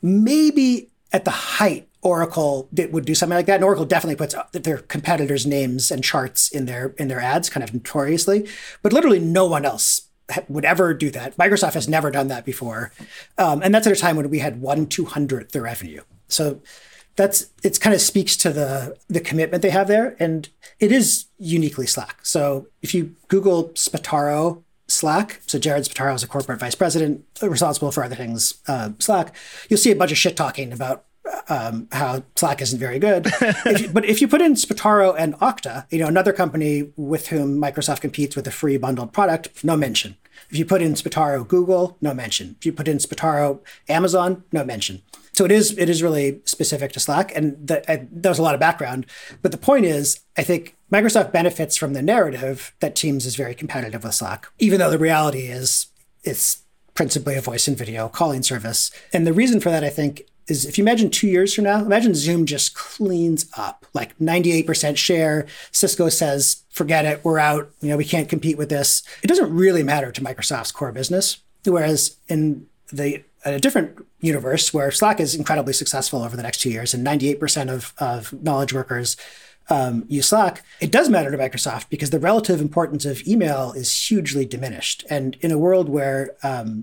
maybe at the height, Oracle would do something like that. And Oracle definitely puts their competitors' names and charts in their ads, kind of notoriously. But literally no one else would ever do that. Microsoft has never done that before. And that's at a time when we had 1/200th their revenue. So it's kind of speaks to the commitment they have there. And it is uniquely Slack. So if you Google Spataro Slack, so Jared Spataro is a corporate vice president responsible for other things, Slack, you'll see a bunch of shit talking about how Slack isn't very good. But if you put in Spataro and Okta, another company with whom Microsoft competes with a free bundled product, no mention. If you put in Spataro Google, no mention. If you put in Spataro Amazon, no mention. So it is really specific to Slack, and that was a lot of background. But the point is, I think Microsoft benefits from the narrative that Teams is very competitive with Slack, even though the reality is it's principally a voice and video calling service. And the reason for that, I think, is if you imagine 2 years from now, imagine Zoom just cleans up, like 98% share. Cisco says, forget it, we're out. We can't compete with this. It doesn't really matter to Microsoft's core business. Whereas in a different universe where Slack is incredibly successful over the next 2 years, and 98% of knowledge workers use Slack. It does matter to Microsoft because the relative importance of email is hugely diminished. And in a world where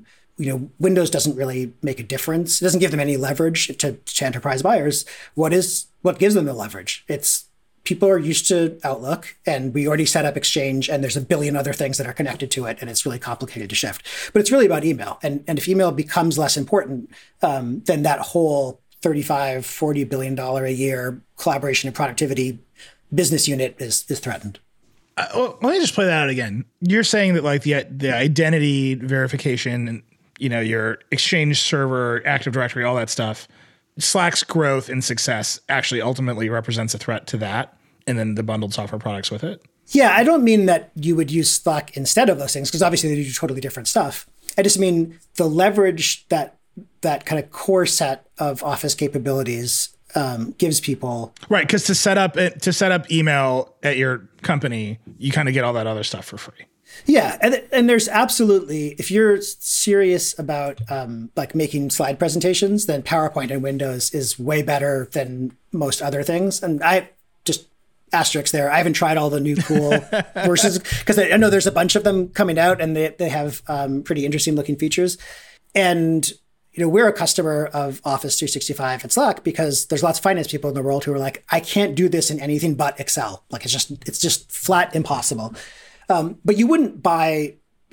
Windows doesn't really make a difference, it doesn't give them any leverage to enterprise buyers. What gives them the leverage? It's people are used to Outlook, and we already set up Exchange, and there's a billion other things that are connected to it, and it's really complicated to shift. But it's really about email. And if email becomes less important, then that whole $35-40 billion a year collaboration and productivity business unit is threatened. Let me just play that out again. You're saying that like the identity verification and your Exchange server, Active Directory, all that stuff, Slack's growth and success actually ultimately represents a threat to that, and then the bundled software products with it? Yeah, I don't mean that you would use Slack instead of those things, because obviously they do totally different stuff. I just mean the leverage that kind of core set of Office capabilities gives people. Right, because to set up email at your company, you kind of get all that other stuff for free. Yeah, and there's absolutely, if you're serious about like making slide presentations, then PowerPoint in Windows is way better than most other things. And I just asterisk there. I haven't tried all the new cool versions because I know there's a bunch of them coming out, and they have pretty interesting looking features. And we're a customer of Office 365 and Slack because there's lots of finance people in the world who are like, I can't do this in anything but Excel. Like it's just flat impossible. But you wouldn't buy,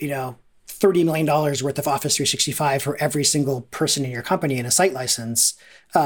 $30 million worth of Office 365 for every single person in your company in a site license,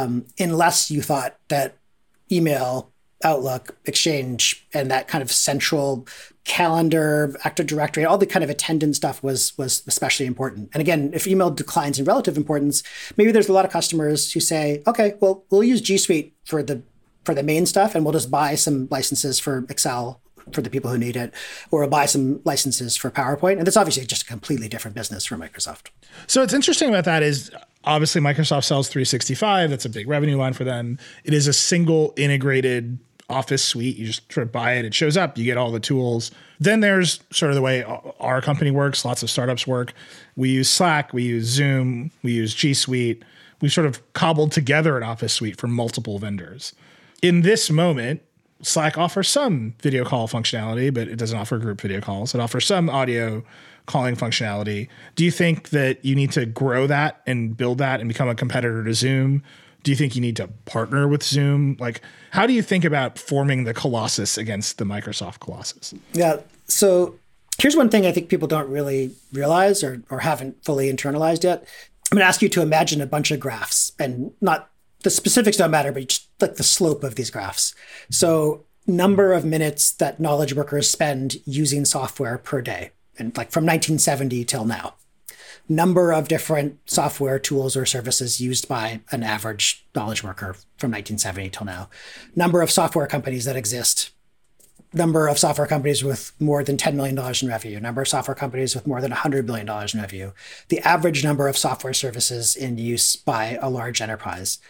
unless you thought that email, Outlook, Exchange, and that kind of central calendar, Active Directory, all the kind of attendance stuff was especially important. And again, if email declines in relative importance, maybe there's a lot of customers who say, okay, well, we'll use G Suite for the main stuff, and we'll just buy some licenses for Excel for the people who need it, or buy some licenses for PowerPoint. And that's obviously just a completely different business for Microsoft. So what's interesting about that is obviously Microsoft sells 365. That's a big revenue line for them. It is a single integrated Office suite. You just sort of buy it. It shows up. You get all the tools. Then there's sort of the way our company works. Lots of startups work. We use Slack. We use Zoom. We use G Suite. We've sort of cobbled together an Office suite for multiple vendors. In this moment, Slack offers some video call functionality, but it doesn't offer group video calls. It offers some audio calling functionality. Do you think that you need to grow that and build that and become a competitor to Zoom? Do you think you need to partner with Zoom? Like, how do you think about forming the Colossus against the Microsoft Colossus? Yeah. So here's one thing I think people don't really realize or haven't fully internalized yet. I'm going to ask you to imagine a bunch of graphs, and not the specifics don't matter, but just like the slope of these graphs. So number of minutes that knowledge workers spend using software per day, and like from 1970 till now. Number of different software tools or services used by an average knowledge worker from 1970 till now. Number of software companies that exist. Number of software companies with more than $10 million in revenue. Number of software companies with more than $100 billion in revenue. The average number of software services in use by a large enterprise.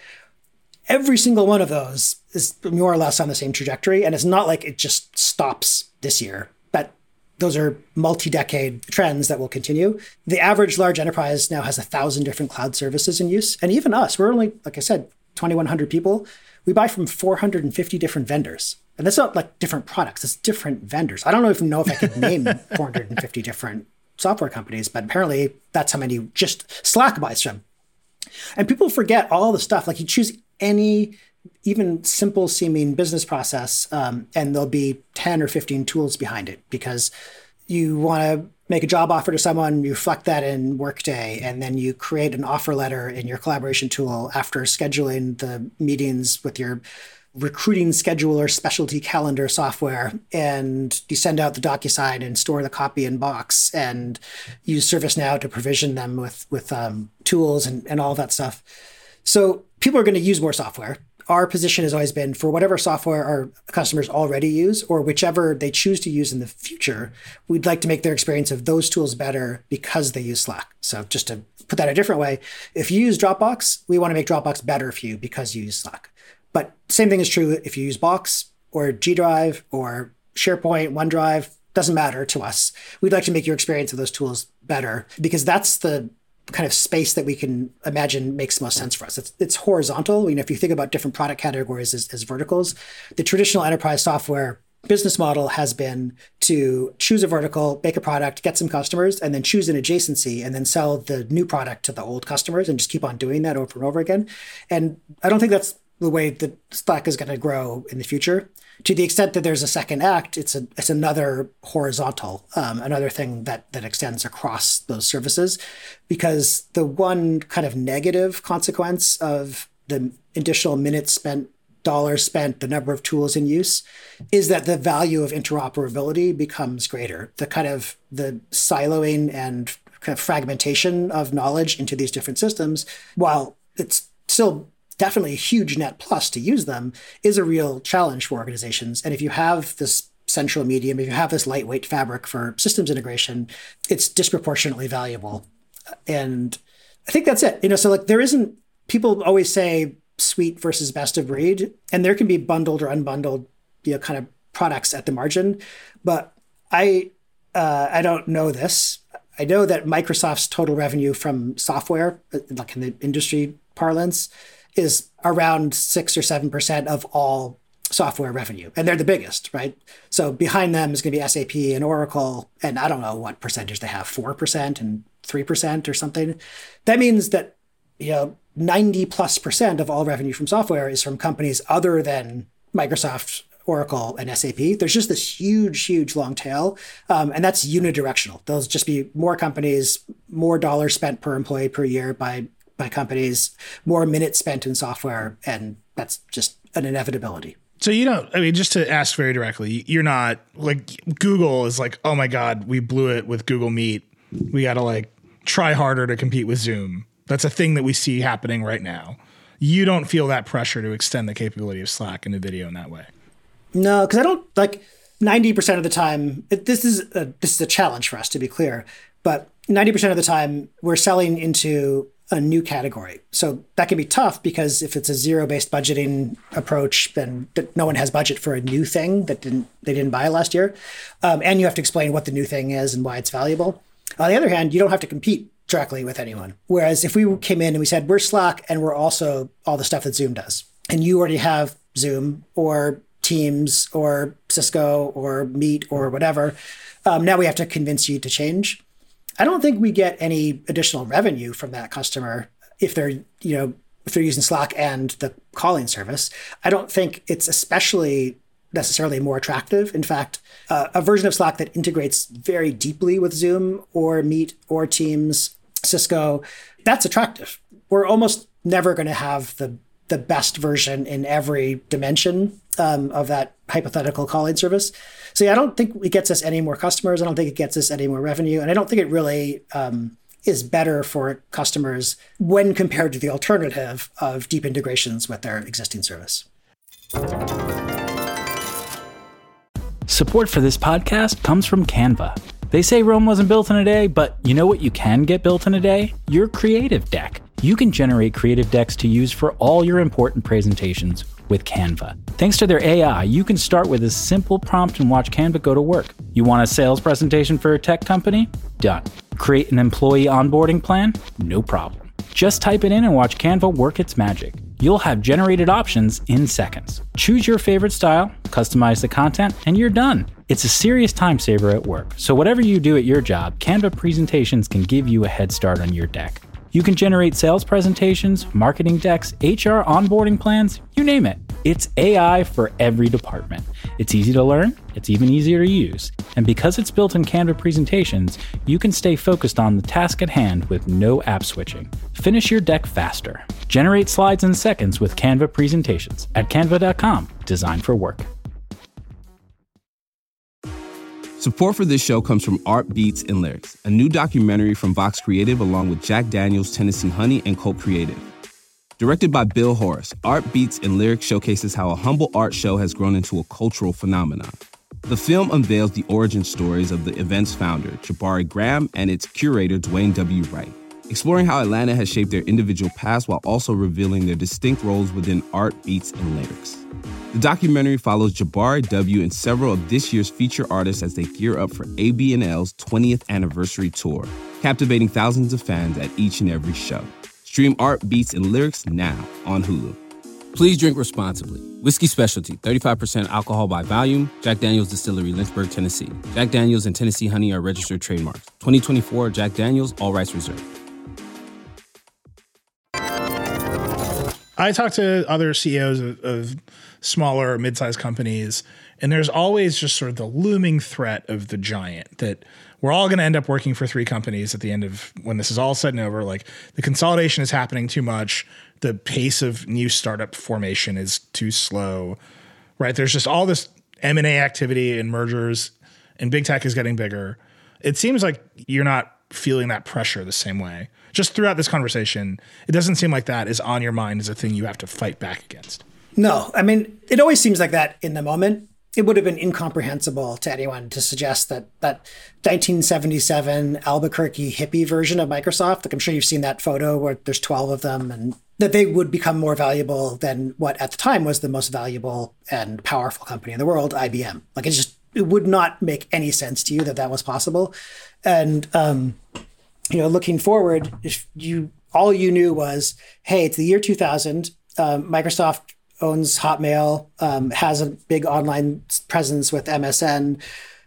Every single one of those is more or less on the same trajectory. And it's not like it just stops this year. But those are multi-decade trends that will continue. The average large enterprise now has 1,000 different cloud services in use. And even us, we're only, like I said, 2,100 people. We buy from 450 different vendors. And that's not like different products, it's different vendors. I don't even know if I could name 450 different software companies, but apparently that's how many just Slack buys from. And people forget all the stuff. Like you choose any even simple seeming business process, and there'll be 10 or 15 tools behind it because you want to make a job offer to someone, you reflect that in Workday, and then you create an offer letter in your collaboration tool after scheduling the meetings with your recruiting scheduler specialty calendar software, and you send out the DocuSign and store the copy in Box and use ServiceNow to provision them with tools and all that stuff. So people are going to use more software. Our position has always been for whatever software our customers already use or whichever they choose to use in the future, we'd like to make their experience of those tools better because they use Slack. So just to put that a different way, if you use Dropbox, we want to make Dropbox better for you because you use Slack. But same thing is true if you use Box or G Drive or SharePoint, OneDrive, doesn't matter to us. We'd like to make your experience of those tools better because that's the kind of space that we can imagine makes most sense for us. It's horizontal. If you think about different product categories as verticals, the traditional enterprise software business model has been to choose a vertical, make a product, get some customers, and then choose an adjacency and then sell the new product to the old customers and just keep on doing that over and over again. And I don't think that's the way that Slack is going to grow in the future. To the extent that there's a second act, it's another horizontal, another thing that extends across those services, because the one kind of negative consequence of the additional minutes spent, dollars spent, the number of tools in use, is that the value of interoperability becomes greater. The siloing and kind of fragmentation of knowledge into these different systems, while it's still definitely a huge net plus to use them, is a real challenge for organizations. And if you have this central medium, if you have this lightweight fabric for systems integration, it's disproportionately valuable. And I think that's it. So there isn't, people always say suite versus best of breed, and there can be bundled or unbundled, kind of products at the margin. But I don't know this. I know that Microsoft's total revenue from software, like in the industry parlance, is around 6 or 7% of all software revenue. And they're the biggest, right? So behind them is going to be SAP and Oracle. And I don't know what percentage they have, 4% and 3% or something. That means that, 90+% of all revenue from software is from companies other than Microsoft, Oracle, and SAP. There's just this huge, huge long tail. And that's unidirectional. There'll just be more companies, more dollars spent per employee per year by companies, more minutes spent in software, and that's just an inevitability. So just to ask very directly, you're not like Google is like, oh my God, we blew it with Google Meet. We got to try harder to compete with Zoom. That's a thing that we see happening right now. You don't feel that pressure to extend the capability of Slack into video in that way? No, because I don't 90% of the time, this is a challenge for us, to be clear, but 90% of the time we're selling into a new category. So that can be tough, because if it's a zero-based budgeting approach, then no one has budget for a new thing that they didn't buy last year. And you have to explain what the new thing is and why it's valuable. On the other hand, you don't have to compete directly with anyone. Whereas if we came in and we said, we're Slack and we're also all the stuff that Zoom does, and you already have Zoom or Teams or Cisco or Meet or whatever, now we have to convince you to change. I don't think we get any additional revenue from that customer if they're using Slack and the calling service. I don't think it's especially necessarily more attractive. In fact, a version of Slack that integrates very deeply with Zoom or Meet or Teams, Cisco, that's attractive. We're almost never going to have the best version in every dimension of that hypothetical calling service. So I don't think it gets us any more customers. I don't think it gets us any more revenue. And I don't think it really is better for customers when compared to the alternative of deep integrations with their existing service. Support for this podcast comes from Canva. They say Rome wasn't built in a day, but you know what you can get built in a day? Your creative deck. You can generate creative decks to use for all your important presentations with Canva. Thanks to their AI, you can start with a simple prompt and watch Canva go to work. You want a sales presentation for a tech company? Done. Create an employee onboarding plan? No problem. Just type it in and watch Canva work its magic. You'll have generated options in seconds. Choose your favorite style, customize the content, and you're done. It's a serious time saver at work. So whatever you do at your job, Canva presentations can give you a head start on your deck. You can generate sales presentations, marketing decks, HR onboarding plans, you name it. It's AI for every department. It's easy to learn, it's even easier to use. And because it's built in Canva presentations, you can stay focused on the task at hand with no app switching. Finish your deck faster. Generate slides in seconds with Canva presentations at canva.com, designed for work. Support for this show comes from Art Beats and Lyrics, a new documentary from Vox Creative along with Jack Daniels, Tennessee Honey, and Colt Creative. Directed by Bill Horace, Art Beats and Lyrics showcases how a humble art show has grown into a cultural phenomenon. The film unveils the origin stories of the event's founder, Jabari Graham, and its curator, Dwayne W. Wright. exploring how Atlanta has shaped their individual paths while also revealing their distinct roles within art, beats, and lyrics. The documentary follows Jabari W. and several of this year's feature artists as they gear up for ABNL's 20th anniversary tour, captivating thousands of fans at each and every show. Stream Art, Beats, and Lyrics now on Hulu. Please drink responsibly. Whiskey Specialty, 35% alcohol by volume. Jack Daniel's Distillery, Lynchburg, Tennessee. Jack Daniel's and Tennessee Honey are registered trademarks. 2024 Jack Daniel's, all rights reserved. I talk to other CEOs of smaller, mid-sized companies, and there's always just sort of the looming threat of the giant that we're all going to end up working for 3 companies at the end of when this is all said and over. Like, the consolidation is happening too much. The pace of new startup formation is too slow, right? There's just all this M&A activity and mergers, and big tech is getting bigger. It seems like you're not feeling that pressure the same way. Just throughout this conversation, it doesn't seem like that is on your mind as a thing you have to fight back against. No, I mean, it always seems like that in the moment. It would have been incomprehensible to anyone to suggest that 1977 Albuquerque hippie version of Microsoft, like I'm sure you've seen that photo where there's 12 of them, and that they would become more valuable than what at the time was the most valuable and powerful company in the world, IBM. Like, it would not make any sense to you that that was possible. And, looking forward, if all you knew was, hey, it's the year 2000, Microsoft owns Hotmail, has a big online presence with MSN,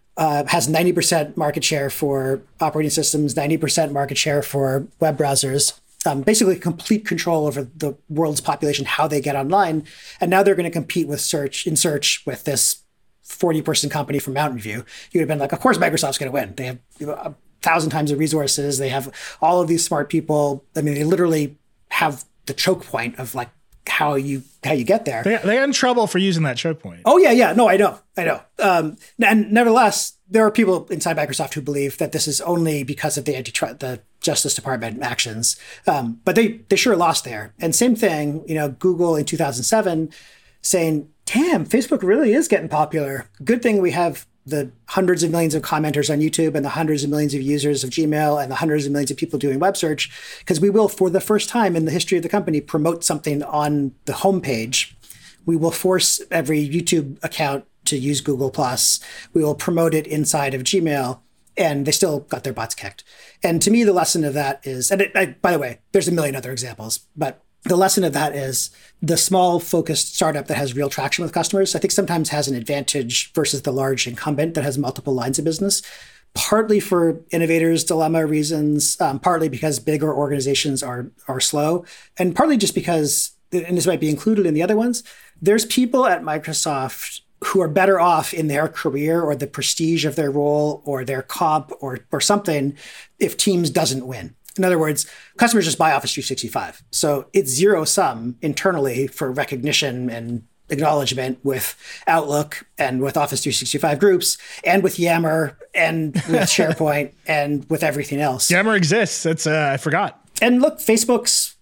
has 90% market share for operating systems, 90% market share for web browsers, basically complete control over the world's population, how they get online. And now they're going to compete with search with this 40-person company from Mountain View. You would have been like, of course Microsoft's going to win. They have 1,000 times the resources. They have all of these smart people. I mean, they literally have the choke point of like how you get there. They got in trouble for using that choke point. Oh yeah. No, I know. And nevertheless, there are people inside Microsoft who believe that this is only because of the Justice Department actions. But they sure lost there. And same thing, Google in 2007 saying, damn, Facebook really is getting popular. Good thing we have the hundreds of millions of commenters on YouTube and the hundreds of millions of users of Gmail and the hundreds of millions of people doing web search, because we will, for the first time in the history of the company, promote something on the homepage. We will force every YouTube account to use Google+. We will promote it inside of Gmail, and they still got their butts kicked. And to me, the lesson of that is, by the way, there's a million other examples, but the lesson of that is the small focused startup that has real traction with customers, I think sometimes has an advantage versus the large incumbent that has multiple lines of business, partly for innovators' dilemma reasons, partly because bigger organizations are slow, and partly just because, and this might be included in the other ones, there's people at Microsoft who are better off in their career or the prestige of their role or their comp or something if Teams doesn't win. In other words, customers just buy Office 365. So it's zero sum internally for recognition and acknowledgement with Outlook and with Office 365 groups and with Yammer and with SharePoint and with everything else. Yammer exists. That's I forgot. And look, Facebook's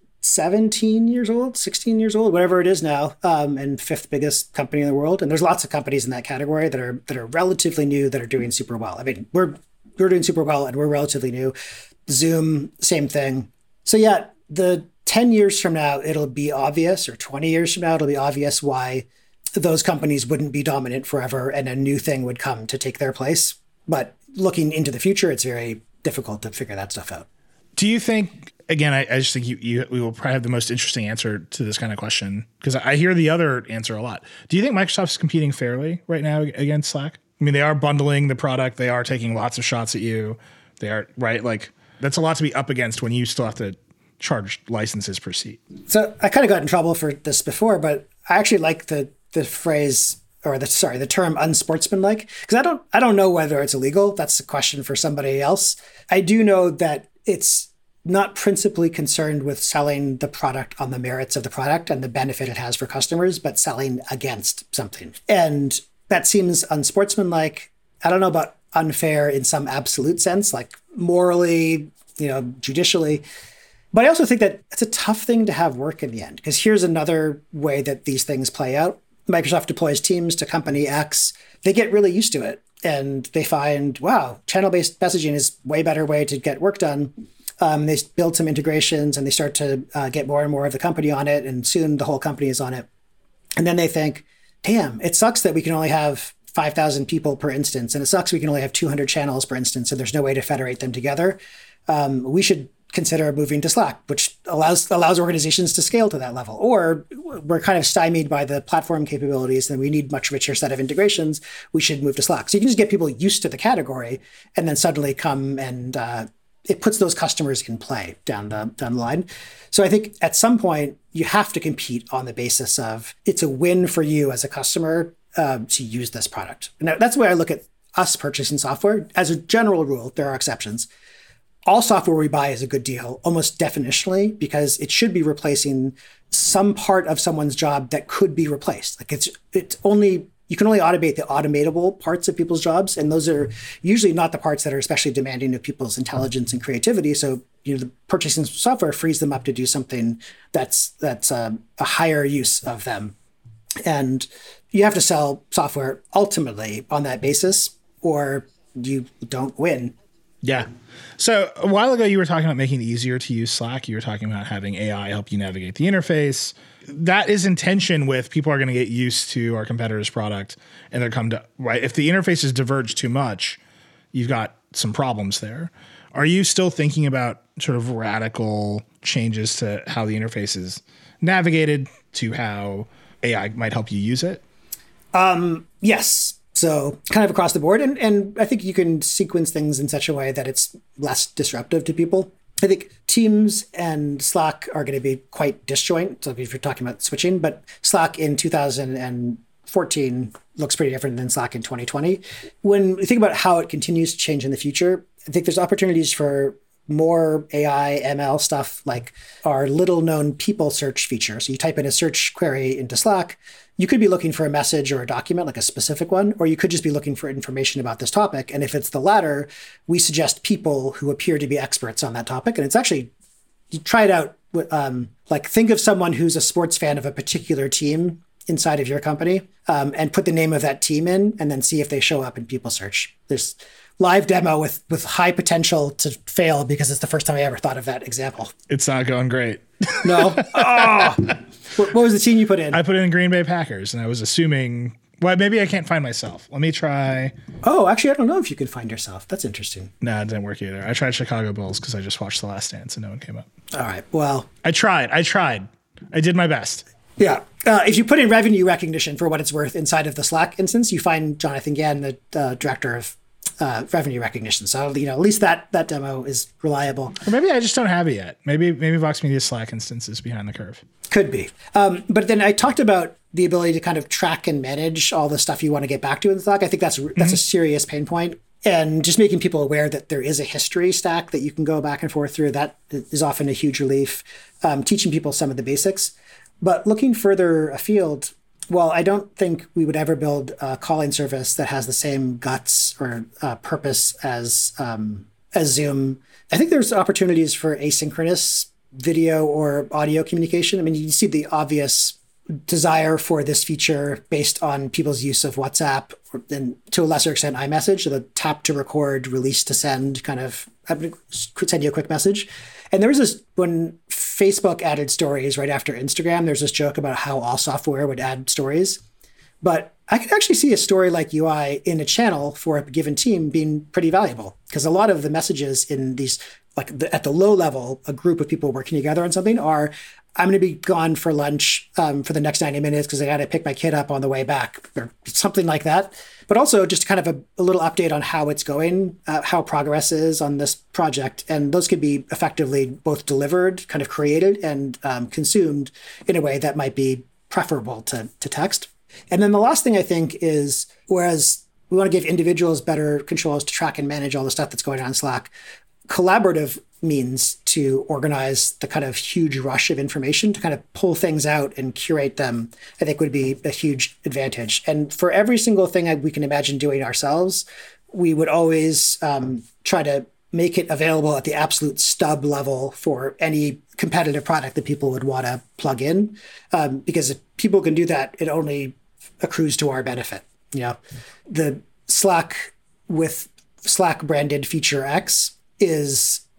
17 years old, 16 years old, whatever it is now, and 5th biggest company in the world. And there's lots of companies in that category that are relatively new that are doing super well. I mean, we're doing super well and we're relatively new. Zoom, same thing. So yeah, the 10 years from now, it'll be obvious, or 20 years from now, it'll be obvious why those companies wouldn't be dominant forever and a new thing would come to take their place. But looking into the future, it's very difficult to figure that stuff out. Do you think, again, I just think we will probably have the most interesting answer to this kind of question, because I hear the other answer a lot. Do you think Microsoft's competing fairly right now against Slack? I mean, they are bundling the product. They are taking lots of shots at you. They are, right? Like, that's a lot to be up against when you still have to charge licenses per seat. So I kind of got in trouble for this before, but I actually like the phrase, or the term unsportsmanlike, because I don't know whether it's illegal. That's a question for somebody else. I do know that it's not principally concerned with selling the product on the merits of the product and the benefit it has for customers, but selling against something. And that seems unsportsmanlike. I don't know about unfair in some absolute sense, like morally, judicially. But I also think that it's a tough thing to have work in the end, because here's another way that these things play out. Microsoft deploys Teams to company X. They get really used to it and they find, wow, channel-based messaging is way better way to get work done. They build some integrations and they start to get more and more of the company on it. And soon the whole company is on it. And then they think, damn, it sucks that we can only have 5,000 people per instance. And it sucks we can only have 200 channels per instance. And there's no way to federate them together. We should consider moving to Slack, which allows organizations to scale to that level. Or we're kind of stymied by the platform capabilities and we need much richer set of integrations. We should move to Slack. So you can just get people used to the category and then suddenly come and it puts those customers in play down the line. So I think at some point you have to compete on the basis of it's a win for you as a customer to use this product. And that's the way I look at us purchasing software. As a general rule, there are exceptions. All software we buy is a good deal, almost definitionally, because it should be replacing some part of someone's job that could be replaced. Like you can only automate the automatable parts of people's jobs, and those are usually not the parts that are especially demanding of people's intelligence and creativity. So the purchasing software frees them up to do something that's a higher use of them. And you have to sell software ultimately on that basis, or you don't win. Yeah. So a while ago, you were talking about making it easier to use Slack. You were talking about having AI help you navigate the interface. That is in tension with people are going to get used to our competitor's product and they're come to, right? If the interfaces diverge too much, you've got some problems there. Are you still thinking about sort of radical changes to how the interface is navigated, to how AI might help you use it? Yes. So kind of across the board. And I think you can sequence things in such a way that it's less disruptive to people. I think Teams and Slack are going to be quite disjoint. So if you're talking about switching, but Slack in 2014 looks pretty different than Slack in 2020. When you think about how it continues to change in the future, I think there's opportunities for more AI, ML stuff like our little known people search feature. So you type in a search query into Slack, you could be looking for a message or a document, like a specific one, or you could just be looking for information about this topic. And if it's the latter, we suggest people who appear to be experts on that topic. And it's actually, you try it out, like think of someone who's a sports fan of a particular team inside of your company, and put the name of that team in, and then see if they show up in people search. There's live demo with high potential to fail because it's the first time I ever thought of that example. It's not going great. No. Oh. What was the team you put in? I put in Green Bay Packers, and I was assuming, well, maybe I can't find myself. Let me try. Oh, actually, I don't know if you can find yourself. That's interesting. No, it didn't work either. I tried Chicago Bulls because I just watched The Last Dance and no one came up. All right. Well, I tried. I did my best. Yeah. If you put in revenue recognition for what it's worth inside of the Slack instance, you find Jonathan Gann, the director of revenue recognition. So, at least that demo is reliable. Or maybe I just don't have it yet. Maybe Vox Media Slack instance is behind the curve. Could be. But then I talked about the ability to kind of track and manage all the stuff you want to get back to in Slack. I think that's a serious pain point. And just making people aware that there is a history stack that you can go back and forth through, that is often a huge relief. Teaching people some of the basics. But looking further afield, well, I don't think we would ever build a calling service that has the same guts or purpose as Zoom. I think there's opportunities for asynchronous video or audio communication. I mean, you see the obvious desire for this feature based on people's use of WhatsApp, and to a lesser extent iMessage, so the tap to record, release to send kind of send you a quick message. And there was this, when Facebook added stories right after Instagram, there's this joke about how all software would add stories. But I could actually see a story like UI in a channel for a given team being pretty valuable, because a lot of the messages in these, like at the low level, a group of people working together on something are, I'm going to be gone for lunch for the next 90 minutes because I got to pick my kid up on the way back, or something like that. But also just kind of a little update on how it's going, how progress is on this project. And those could be effectively both delivered, kind of created, and consumed in a way that might be preferable to text. And then the last thing I think is, whereas we want to give individuals better controls to track and manage all the stuff that's going on in Slack, collaborative means to organize the kind of huge rush of information, to kind of pull things out and curate them, I think would be a huge advantage. And for every single thing we can imagine doing ourselves, we would always try to make it available at the absolute stub level for any competitive product that people would want to plug in. Because if people can do that, it only accrues to our benefit. The Slack with Slack branded feature X is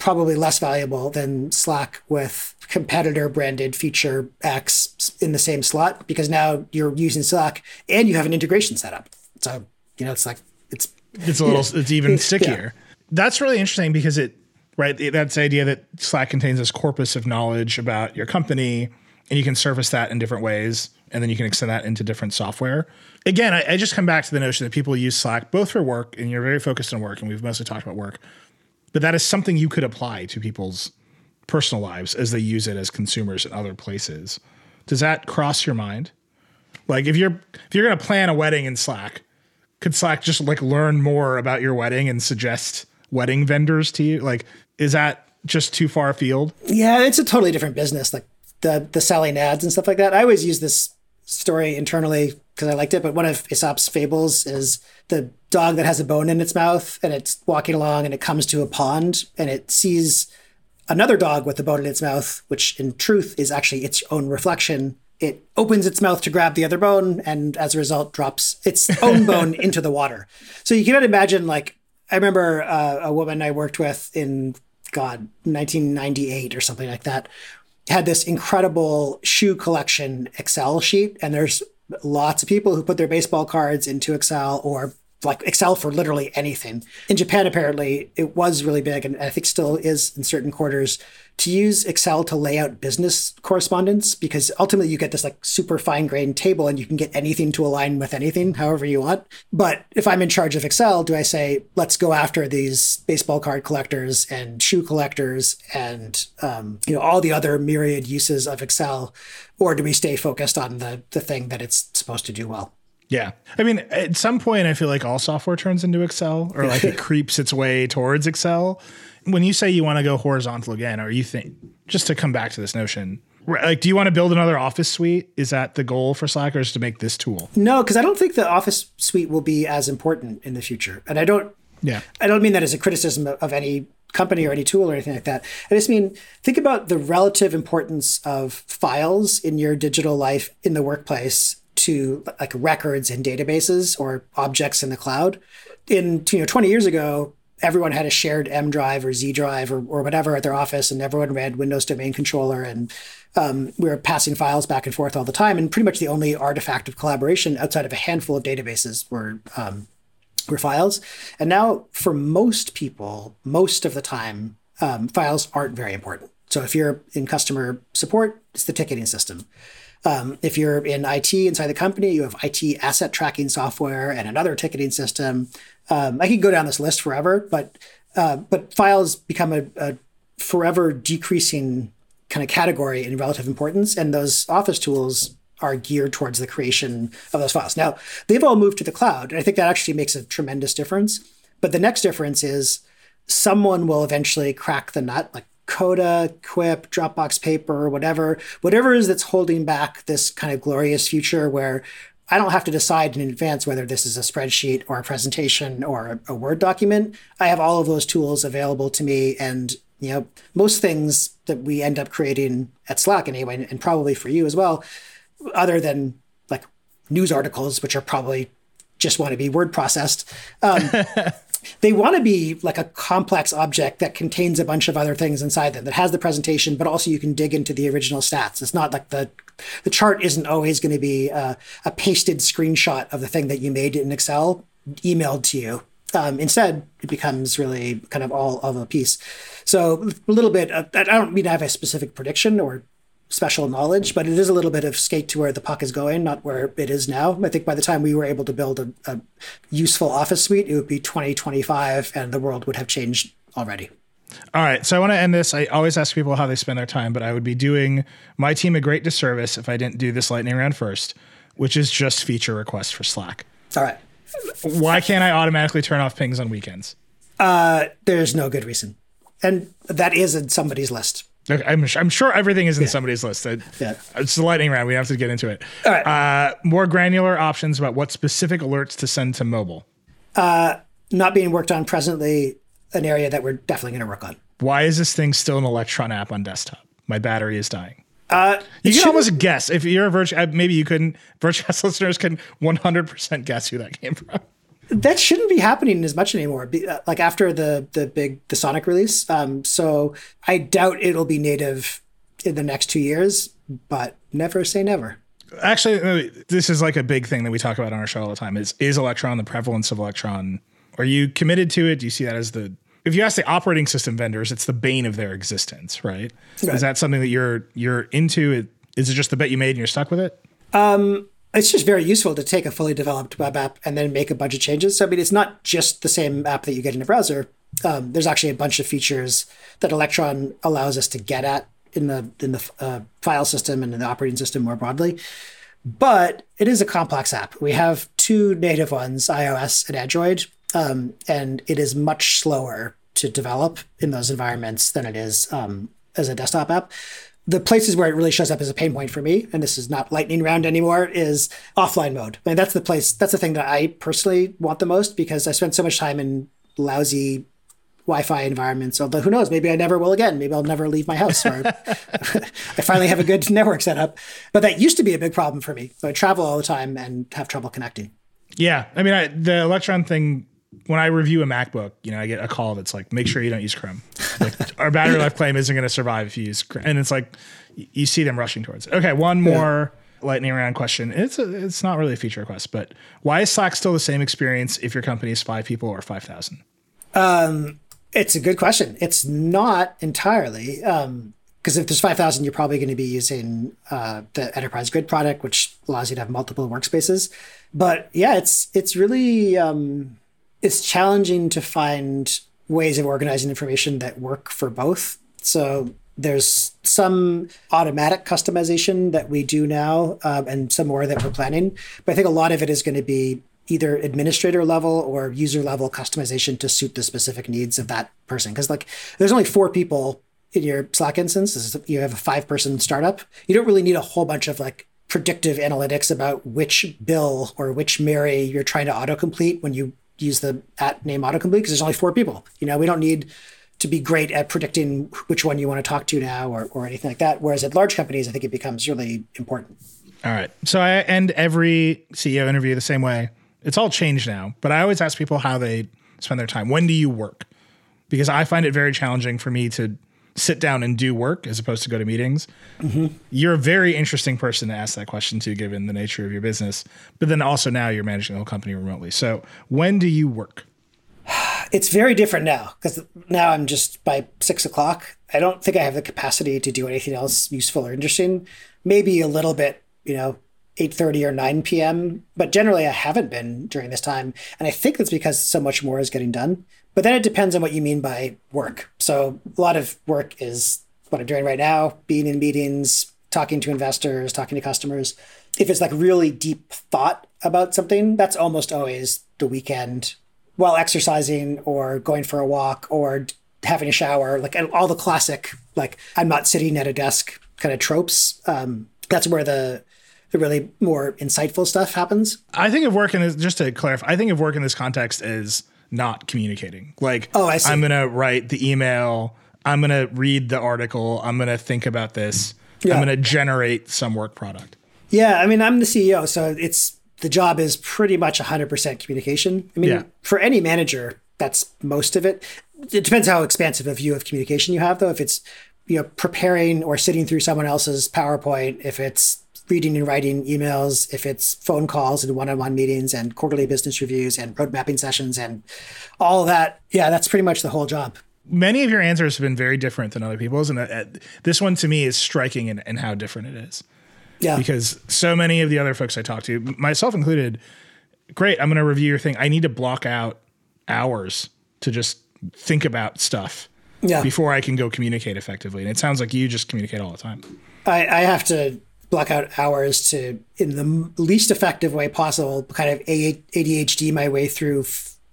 probably less valuable than Slack with competitor branded feature X in the same slot, because now you're using Slack and you have an integration set up. So, it's like, it's even stickier. Yeah. That's really interesting because that's the idea that Slack contains this corpus of knowledge about your company, and you can surface that in different ways, and then you can extend that into different software. Again, I just come back to the notion that people use Slack both for work, and you're very focused on work, and we've mostly talked about work, but that is something you could apply to people's personal lives as they use it as consumers in other places. Does that cross your mind? Like if you're going to plan a wedding in Slack, could Slack just like learn more about your wedding and suggest wedding vendors to you? Like, is that just too far afield? Yeah, it's a totally different business. Like the selling ads and stuff like that. I always use this story internally because I liked it, but one of Aesop's fables is the dog that has a bone in its mouth, and it's walking along and it comes to a pond and it sees another dog with a bone in its mouth, which in truth is actually its own reflection. It opens its mouth to grab the other bone, and as a result drops its own bone into the water. So you cannot imagine, like, I remember a woman I worked with in 1998 or something like that, had this incredible shoe collection Excel sheet. And there's lots of people who put their baseball cards into Excel, or like Excel for literally anything. In Japan, apparently, it was really big, and I think still is in certain quarters, to use Excel to lay out business correspondence, because ultimately you get this like super fine-grained table and you can get anything to align with anything, however you want. But if I'm in charge of Excel, do I say, let's go after these baseball card collectors and shoe collectors and all the other myriad uses of Excel, or do we stay focused on the thing that it's supposed to do well? Yeah. I mean, at some point, I feel like all software turns into Excel, or like it creeps its way towards Excel. When you say you want to go horizontal again, or you think, just to come back to this notion, like, do you want to build another Office suite? Is that the goal for Slack, or is to make this tool? No, because I don't think the Office suite will be as important in the future. And I don't mean that as a criticism of any company or any tool or anything like that. I just mean, think about the relative importance of files in your digital life in the workplace to like records and databases or objects in the cloud. 20 years ago, everyone had a shared M drive or Z drive or whatever at their office, and everyone ran Windows Domain Controller, and we were passing files back and forth all the time. And pretty much the only artifact of collaboration outside of a handful of databases were files. And now for most people, most of the time, files aren't very important. So if you're in customer support, it's the ticketing system. If you're in IT inside the company, you have IT asset tracking software and another ticketing system. I could go down this list forever, but files become a forever decreasing kind of category in relative importance, and those Office tools are geared towards the creation of those files. Now, they've all moved to the cloud, and I think that actually makes a tremendous difference. But the next difference is someone will eventually crack the nut, like Coda, Quip, Dropbox Paper, whatever it is that's holding back this kind of glorious future where I don't have to decide in advance whether this is a spreadsheet or a presentation or a Word document. I have all of those tools available to me. And, most things that we end up creating at Slack anyway, and probably for you as well, other than like news articles, which are probably just want to be word processed, they want to be like a complex object that contains a bunch of other things inside them, that has the presentation, but also you can dig into the original stats. It's not like the chart isn't always going to be a pasted screenshot of the thing that you made in Excel emailed to you. Instead, it becomes really kind of all of a piece. So a little bit, I don't mean I have a specific prediction or special knowledge, but it is a little bit of skate to where the puck is going, not where it is now. I think by the time we were able to build a useful Office suite, it would be 2025 and the world would have changed already. All right. So I want to end this. I always ask people how they spend their time, but I would be doing my team a great disservice if I didn't do this lightning round first, which is just feature requests for Slack. All right. Why can't I automatically turn off pings on weekends? There's no good reason. And that is in somebody's list. Okay, I'm sure everything is in somebody's list. It's the lightning round. We have to get into it. All right. More granular options about what specific alerts to send to mobile. Not being worked on presently, an area that we're definitely going to work on. Why is this thing still an Electron app on desktop? My battery is dying. You can almost guess. If you're a maybe you couldn't. Vergecast listeners can 100% guess who that came from. That shouldn't be happening as much anymore. Like after the Sonic release. So I doubt it'll be native in the next 2 years, but never say never. Actually, this is like a big thing that we talk about on our show all the time is Electron, the prevalence of Electron. Are you committed to it? Do you see that as if you ask the operating system vendors, it's the bane of their existence, right? Is that something that you're into? Is it just the bet you made and you're stuck with it? It's just very useful to take a fully developed web app and then make a bunch of changes. So, I mean, it's not just the same app that you get in a browser. There's actually a bunch of features that Electron allows us to get at in the file system and in the operating system more broadly. But it is a complex app. We have 2 native ones, iOS and Android, and it is much slower to develop in those environments than it is as a desktop app. The places where it really shows up as a pain point for me, and this is not lightning round anymore, is offline mode. I mean, that's the thing that I personally want the most because I spend so much time in lousy Wi-Fi environments. Although who knows, maybe I never will again. Maybe I'll never leave my house or I finally have a good network set up. But that used to be a big problem for me. So I travel all the time and have trouble connecting. Yeah. I mean, the Electron thing, when I review a MacBook, I get a call that's like, make sure you don't use Chrome. Like, our battery life claim isn't going to survive if you use Chrome. And it's like, you see them rushing towards it. Okay, one more lightning round question. It's not really a feature request, but why is Slack still the same experience if your company is 5 people or 5,000? It's a good question. It's not entirely. Because if there's 5,000, you're probably going to be using the Enterprise Grid product, which allows you to have multiple workspaces. But yeah, it's really... it's challenging to find ways of organizing information that work for both. So there's some automatic customization that we do now and some more that we're planning. But I think a lot of it is going to be either administrator level or user level customization to suit the specific needs of that person. Because like there's only 4 people in your Slack instance. You have a 5-person startup. You don't really need a whole bunch of like predictive analytics about which Bill or which Mary you're trying to autocomplete when you use the @name autocomplete because there's only 4 people. We don't need to be great at predicting which one you want to talk to now or anything like that. Whereas at large companies, I think it becomes really important. All right. So I end every CEO interview the same way. It's all changed now, but I always ask people how they spend their time. When do you work? Because I find it very challenging for me to sit down and do work as opposed to go to meetings. Mm-hmm. You're a very interesting person to ask that question to, given the nature of your business. But then also now you're managing the whole company remotely. So when do you work? It's very different now because now I'm just by 6 o'clock. I don't think I have the capacity to do anything else useful or interesting. Maybe a little bit, 8:30 or 9 p.m. But generally I haven't been during this time. And I think that's because so much more is getting done. But then it depends on what you mean by work. So a lot of work is what I'm doing right now, being in meetings, talking to investors, talking to customers. If it's like really deep thought about something, that's almost always the weekend while exercising or going for a walk or having a shower, like all the classic, like I'm not sitting at a desk kind of tropes. That's where the really more insightful stuff happens. I think of work just to clarify, I think of work in this context as not communicating. Like, I see. I'm going to write the email. I'm going to read the article. I'm going to think about this. Yeah. I'm going to generate some work product. Yeah. I mean, I'm the CEO, so the job is pretty much 100% communication. I mean, for any manager, that's most of it. It depends how expansive a view of communication you have, though. If it's, preparing or sitting through someone else's PowerPoint, if it's reading and writing emails, if it's phone calls and one-on-one meetings and quarterly business reviews and road mapping sessions and all of that. Yeah, that's pretty much the whole job. Many of your answers have been very different than other people's. And this one to me is striking in how different it is. Yeah. Because so many of the other folks I talk to, myself included, great, I'm going to review your thing. I need to block out hours to just think about stuff before I can go communicate effectively. And it sounds like you just communicate all the time. I have to block out hours to, in the least effective way possible, kind of ADHD my way through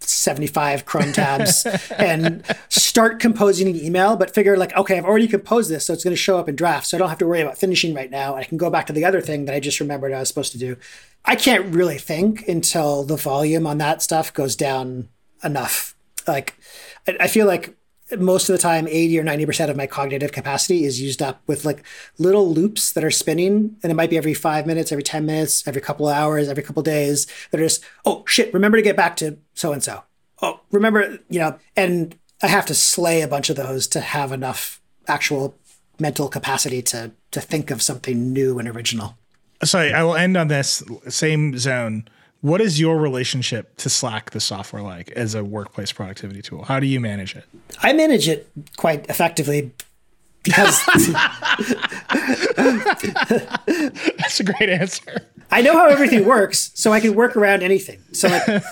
75 Chrome tabs and start composing an email, but figure like, okay, I've already composed this, so it's going to show up in draft, so I don't have to worry about finishing right now. I can go back to the other thing that I just remembered I was supposed to do. I can't really think until the volume on that stuff goes down enough. Like, I feel like most of the time, 80 or 90% of my cognitive capacity is used up with like little loops that are spinning. And it might be every 5 minutes, every 10 minutes, every couple of hours, every couple of days that are just, oh shit, remember to get back to so-and-so. Oh, remember, and I have to slay a bunch of those to have enough actual mental capacity to think of something new and original. Sorry, I will end on this same zone. What is your relationship to Slack, the software, like as a workplace productivity tool? How do you manage it? I manage it quite effectively because that's a great answer. I know how everything works, so I can work around anything. So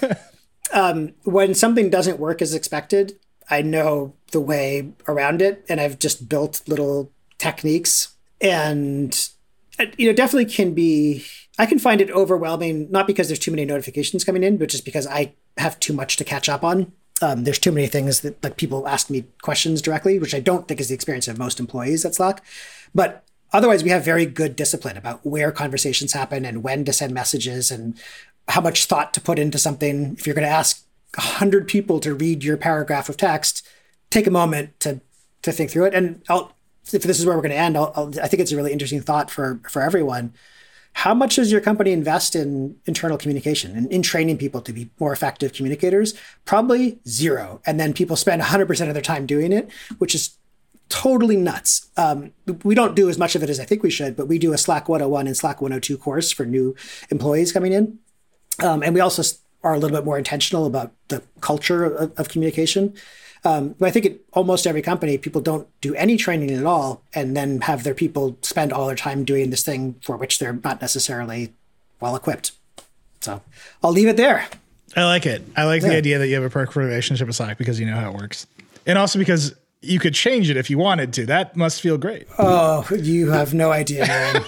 when something doesn't work as expected, I know the way around it, and I've just built little techniques. And definitely I can find it overwhelming, not because there's too many notifications coming in, but just because I have too much to catch up on. There's too many things that like people ask me questions directly, which I don't think is the experience of most employees at Slack. But otherwise, we have very good discipline about where conversations happen and when to send messages and how much thought to put into something. If you're going to ask 100 people to read your paragraph of text, take a moment to think through it. And if this is where we're going to end, I think it's a really interesting thought for everyone. How much does your company invest in internal communication and in training people to be more effective communicators? Probably zero. And then people spend 100% of their time doing it, which is totally nuts. We don't do as much of it as I think we should, but we do a Slack 101 and Slack 102 course for new employees coming in. And we also are a little bit more intentional about the culture of communication. But I think at almost every company, people don't do any training at all and then have their people spend all their time doing this thing for which they're not necessarily well equipped. So I'll leave it there. I like it. I like the idea that you have a perfect relationship with Slack because you know how it works. And also because you could change it if you wanted to. That must feel great. Oh, you have no idea, man.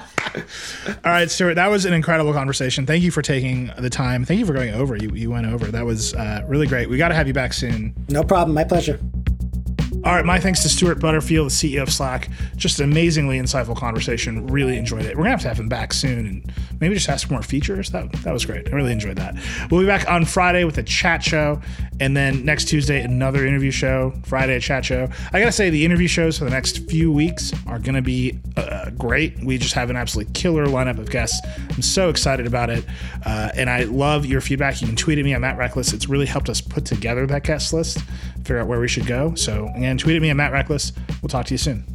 All right, Stuart, that was an incredible conversation. Thank you for taking the time. Thank you for going over. You went over. That was really great. We got to have you back soon. No problem. My pleasure. All right, my thanks to Stuart Butterfield, the CEO of Slack. Just an amazingly insightful conversation. Really enjoyed it. We're going to have him back soon and maybe just ask more features. That was great. I really enjoyed that. We'll be back on Friday with a chat show, and then next Tuesday, another interview show. Friday, a chat show. I got to say, the interview shows for the next few weeks are going to be great. We just have an absolutely killer lineup of guests. I'm so excited about it, and I love your feedback. You can tweet at me. I'm Matt Reckless. It's really helped us put together that guest list, figure out where we should go. So again, tweet at me. I'm Matt Reckless. We'll talk to you soon.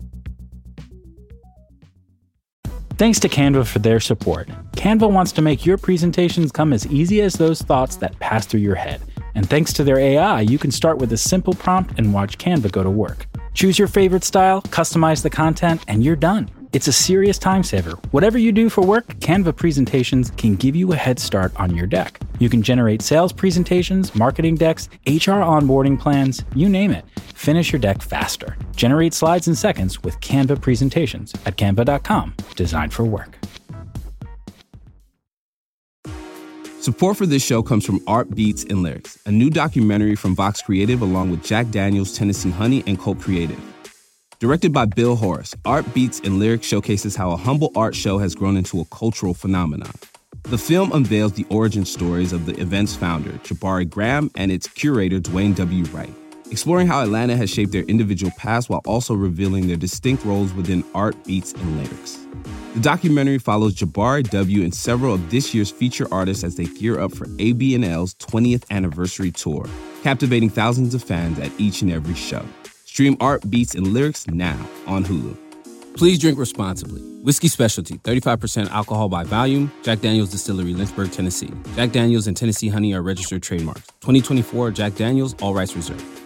Thanks to Canva for their support. Canva wants to make your presentations come as easy as those thoughts that pass through your head. And thanks to their AI, you can start with a simple prompt and watch Canva go to work. Choose your favorite style, customize the content, and you're done. It's a serious time saver. Whatever you do for work, Canva presentations can give you a head start on your deck. You can generate sales presentations, marketing decks, HR onboarding plans, you name it. Finish your deck faster. Generate slides in seconds with Canva presentations at canva.com. Designed for work. Support for this show comes from Art Beats and Lyrics, a new documentary from Vox Creative along with Jack Daniels, Tennessee Honey, and Colt Creative. Directed by Bill Horace, Art Beats and Lyrics showcases how a humble art show has grown into a cultural phenomenon. The film unveils the origin stories of the event's founder, Jabari Graham, and its curator, Dwayne W. Wright, exploring how Atlanta has shaped their individual paths while also revealing their distinct roles within art, beats, and lyrics. The documentary follows Jabari W. and several of this year's feature artists as they gear up for ABNL's 20th anniversary tour, captivating thousands of fans at each and every show. Stream Art, Beats, and Lyrics now on Hulu. Please drink responsibly. Whiskey Specialty, 35% alcohol by volume. Jack Daniel's Distillery, Lynchburg, Tennessee. Jack Daniel's and Tennessee Honey are registered trademarks. 2024 Jack Daniel's, all rights reserved.